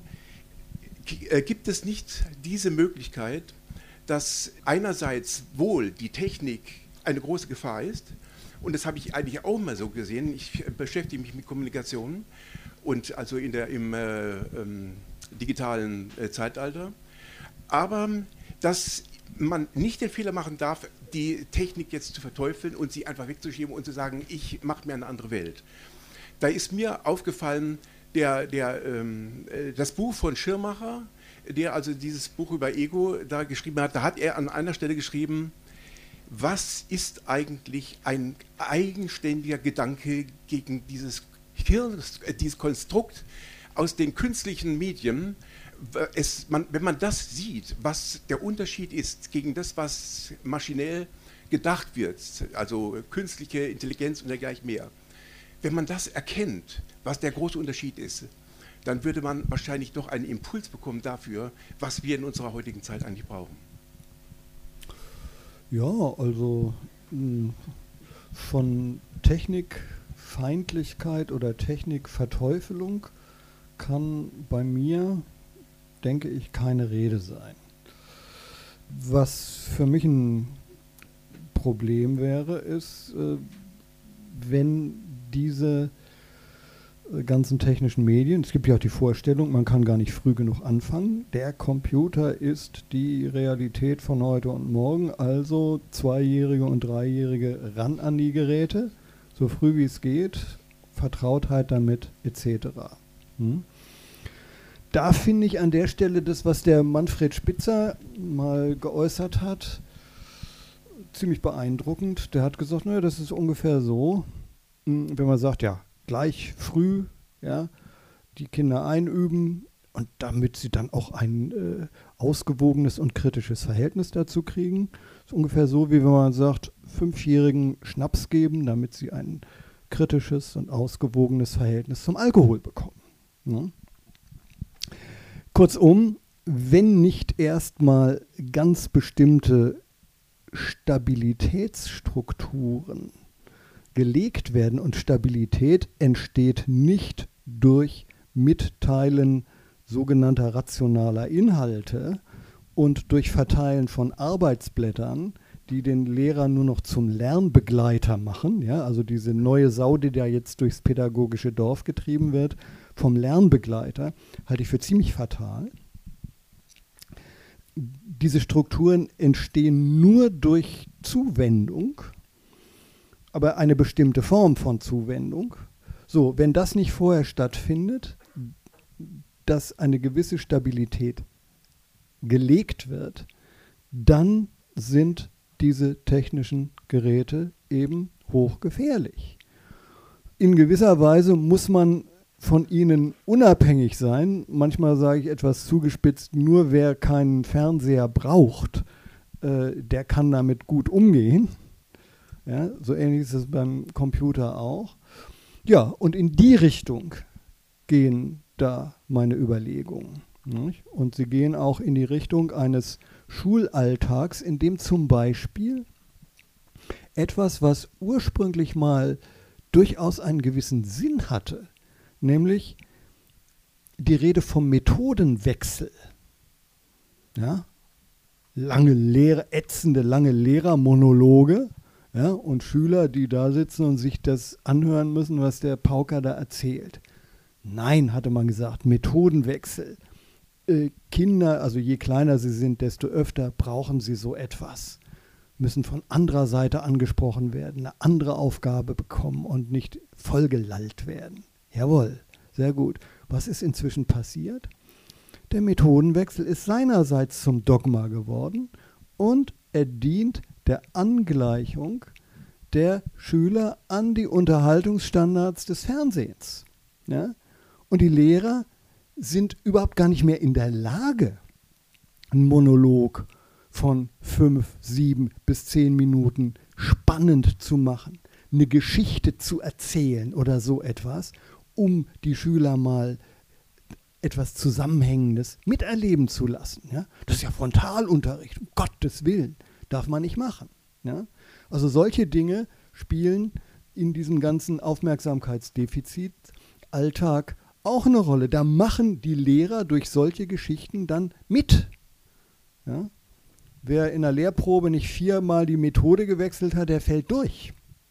S7: äh, gibt es nicht diese Möglichkeit, dass einerseits wohl die Technik eine große Gefahr ist, und das habe ich eigentlich auch mal so gesehen, ich beschäftige mich mit Kommunikation und also in der, im äh, ähm, digitalen äh, Zeitalter, aber dass man nicht den Fehler machen darf, die Technik jetzt zu verteufeln und sie einfach wegzuschieben und zu sagen, ich mache mir eine andere Welt. Da ist mir aufgefallen, der, der, ähm, das Buch von Schirmacher, der also dieses Buch über Ego da geschrieben hat, da hat er an einer Stelle geschrieben, was ist eigentlich ein eigenständiger Gedanke gegen dieses Hirn, dieses Konstrukt aus den künstlichen Medien. Es, man, wenn man das sieht, was der Unterschied ist gegen das, was maschinell gedacht wird, also künstliche Intelligenz und dergleichen mehr, wenn man das erkennt, was der große Unterschied ist, dann würde man wahrscheinlich doch einen Impuls bekommen dafür, was wir in unserer heutigen Zeit eigentlich brauchen.
S4: Ja, also mh, von Technikfeindlichkeit oder Technikverteufelung kann bei mir, denke ich, keine Rede sein. Was für mich ein Problem wäre, ist, äh, wenn diese äh, ganzen technischen Medien. Es gibt ja auch die Vorstellung, man kann gar nicht früh genug anfangen. Der Computer ist die Realität von heute und morgen, also Zweijährige und Dreijährige ran an die Geräte, so früh wie es geht, Vertrautheit damit et cetera. Hm? Da finde ich an der Stelle das, was der Manfred Spitzer mal geäußert hat, ziemlich beeindruckend. Der hat gesagt, naja, das ist ungefähr so, wenn man sagt, ja, gleich früh, ja, die Kinder einüben und damit sie dann auch ein äh, ausgewogenes und kritisches Verhältnis dazu kriegen. Das ist ungefähr so, wie wenn man sagt, Fünfjährigen Schnaps geben, damit sie ein kritisches und ausgewogenes Verhältnis zum Alkohol bekommen. Ja. Kurzum, wenn nicht erstmal ganz bestimmte Stabilitätsstrukturen gelegt werden, und Stabilität entsteht nicht durch Mitteilen sogenannter rationaler Inhalte und durch Verteilen von Arbeitsblättern, die den Lehrer nur noch zum Lernbegleiter machen, ja, also diese neue Sau, die da jetzt durchs pädagogische Dorf getrieben wird, vom Lernbegleiter, halte ich für ziemlich fatal. Diese Strukturen entstehen nur durch Zuwendung, aber eine bestimmte Form von Zuwendung. So, wenn das nicht vorher stattfindet, dass eine gewisse Stabilität gelegt wird, dann sind diese technischen Geräte eben hochgefährlich. In gewisser Weise muss man von ihnen unabhängig sein. Manchmal sage ich etwas zugespitzt, nur wer keinen Fernseher braucht, äh, der kann damit gut umgehen. Ja, so ähnlich ist es beim Computer auch. Ja, und in die Richtung gehen da meine Überlegungen. Nicht? Und sie gehen auch in die Richtung eines Schulalltags, in dem zum Beispiel etwas, was ursprünglich mal durchaus einen gewissen Sinn hatte, nämlich die Rede vom Methodenwechsel. Ja? Lange Lehre, ätzende lange Lehrermonologe, ja, und Schüler, die da sitzen und sich das anhören müssen, was der Pauker da erzählt. Nein, hatte man gesagt, Methodenwechsel. Äh, Kinder, also je kleiner sie sind, desto öfter brauchen sie so etwas. Müssen von anderer Seite angesprochen werden, eine andere Aufgabe bekommen und nicht vollgelallt werden. Jawohl, sehr gut. Was ist inzwischen passiert? Der Methodenwechsel ist seinerseits zum Dogma geworden und er dient der Angleichung der Schüler an die Unterhaltungsstandards des Fernsehens. Ja? Und die Lehrer sind überhaupt gar nicht mehr in der Lage, einen Monolog von fünf, sieben bis zehn Minuten spannend zu machen, eine Geschichte zu erzählen oder so etwas, um die Schüler mal etwas Zusammenhängendes miterleben zu lassen. Ja? Das ist ja Frontalunterricht, um Gottes Willen. Darf man nicht machen. Ja? Also solche Dinge spielen in diesem ganzen Aufmerksamkeitsdefizit-Alltag auch eine Rolle. Da machen die Lehrer durch solche Geschichten dann mit. Ja? Wer in der Lehrprobe nicht viermal die Methode gewechselt hat, der fällt durch.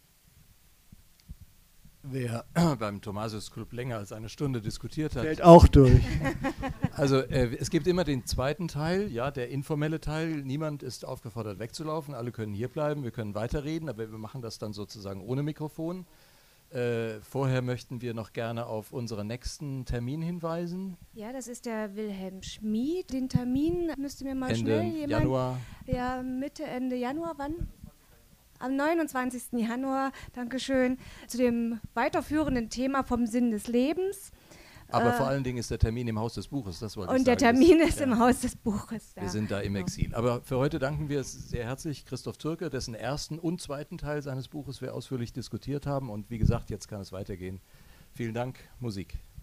S2: Wer beim Thomasius Club länger als eine Stunde diskutiert hat,
S4: fällt auch durch.
S2: Also äh, es gibt immer den zweiten Teil, ja, der informelle Teil. Niemand ist aufgefordert wegzulaufen, alle können hier bleiben, wir können weiterreden, aber wir machen das dann sozusagen ohne Mikrofon. Äh, vorher möchten wir noch gerne auf unseren nächsten Termin hinweisen.
S3: Ja, das ist der Wilhelm Schmid. Den Termin müsste mir mal
S2: Ende
S3: schnell jemand...
S2: Januar.
S3: Ja, Mitte, Ende Januar, wann? Am neunundzwanzigsten Januar, Dankeschön, zu dem weiterführenden Thema vom Sinn des Lebens.
S2: Aber
S3: äh,
S2: vor allen Dingen ist der Termin im Haus des Buches, das wollte ich
S3: Und
S2: sagen.
S3: der Termin
S2: das,
S3: ist
S2: ja.
S3: im Haus des Buches.
S2: Wir
S3: ja.
S2: sind da im Exil. Aber für heute danken wir sehr herzlich Christoph Türke, dessen ersten und zweiten Teil seines Buches wir ausführlich diskutiert haben. Und wie gesagt, jetzt kann es weitergehen. Vielen Dank, Musik.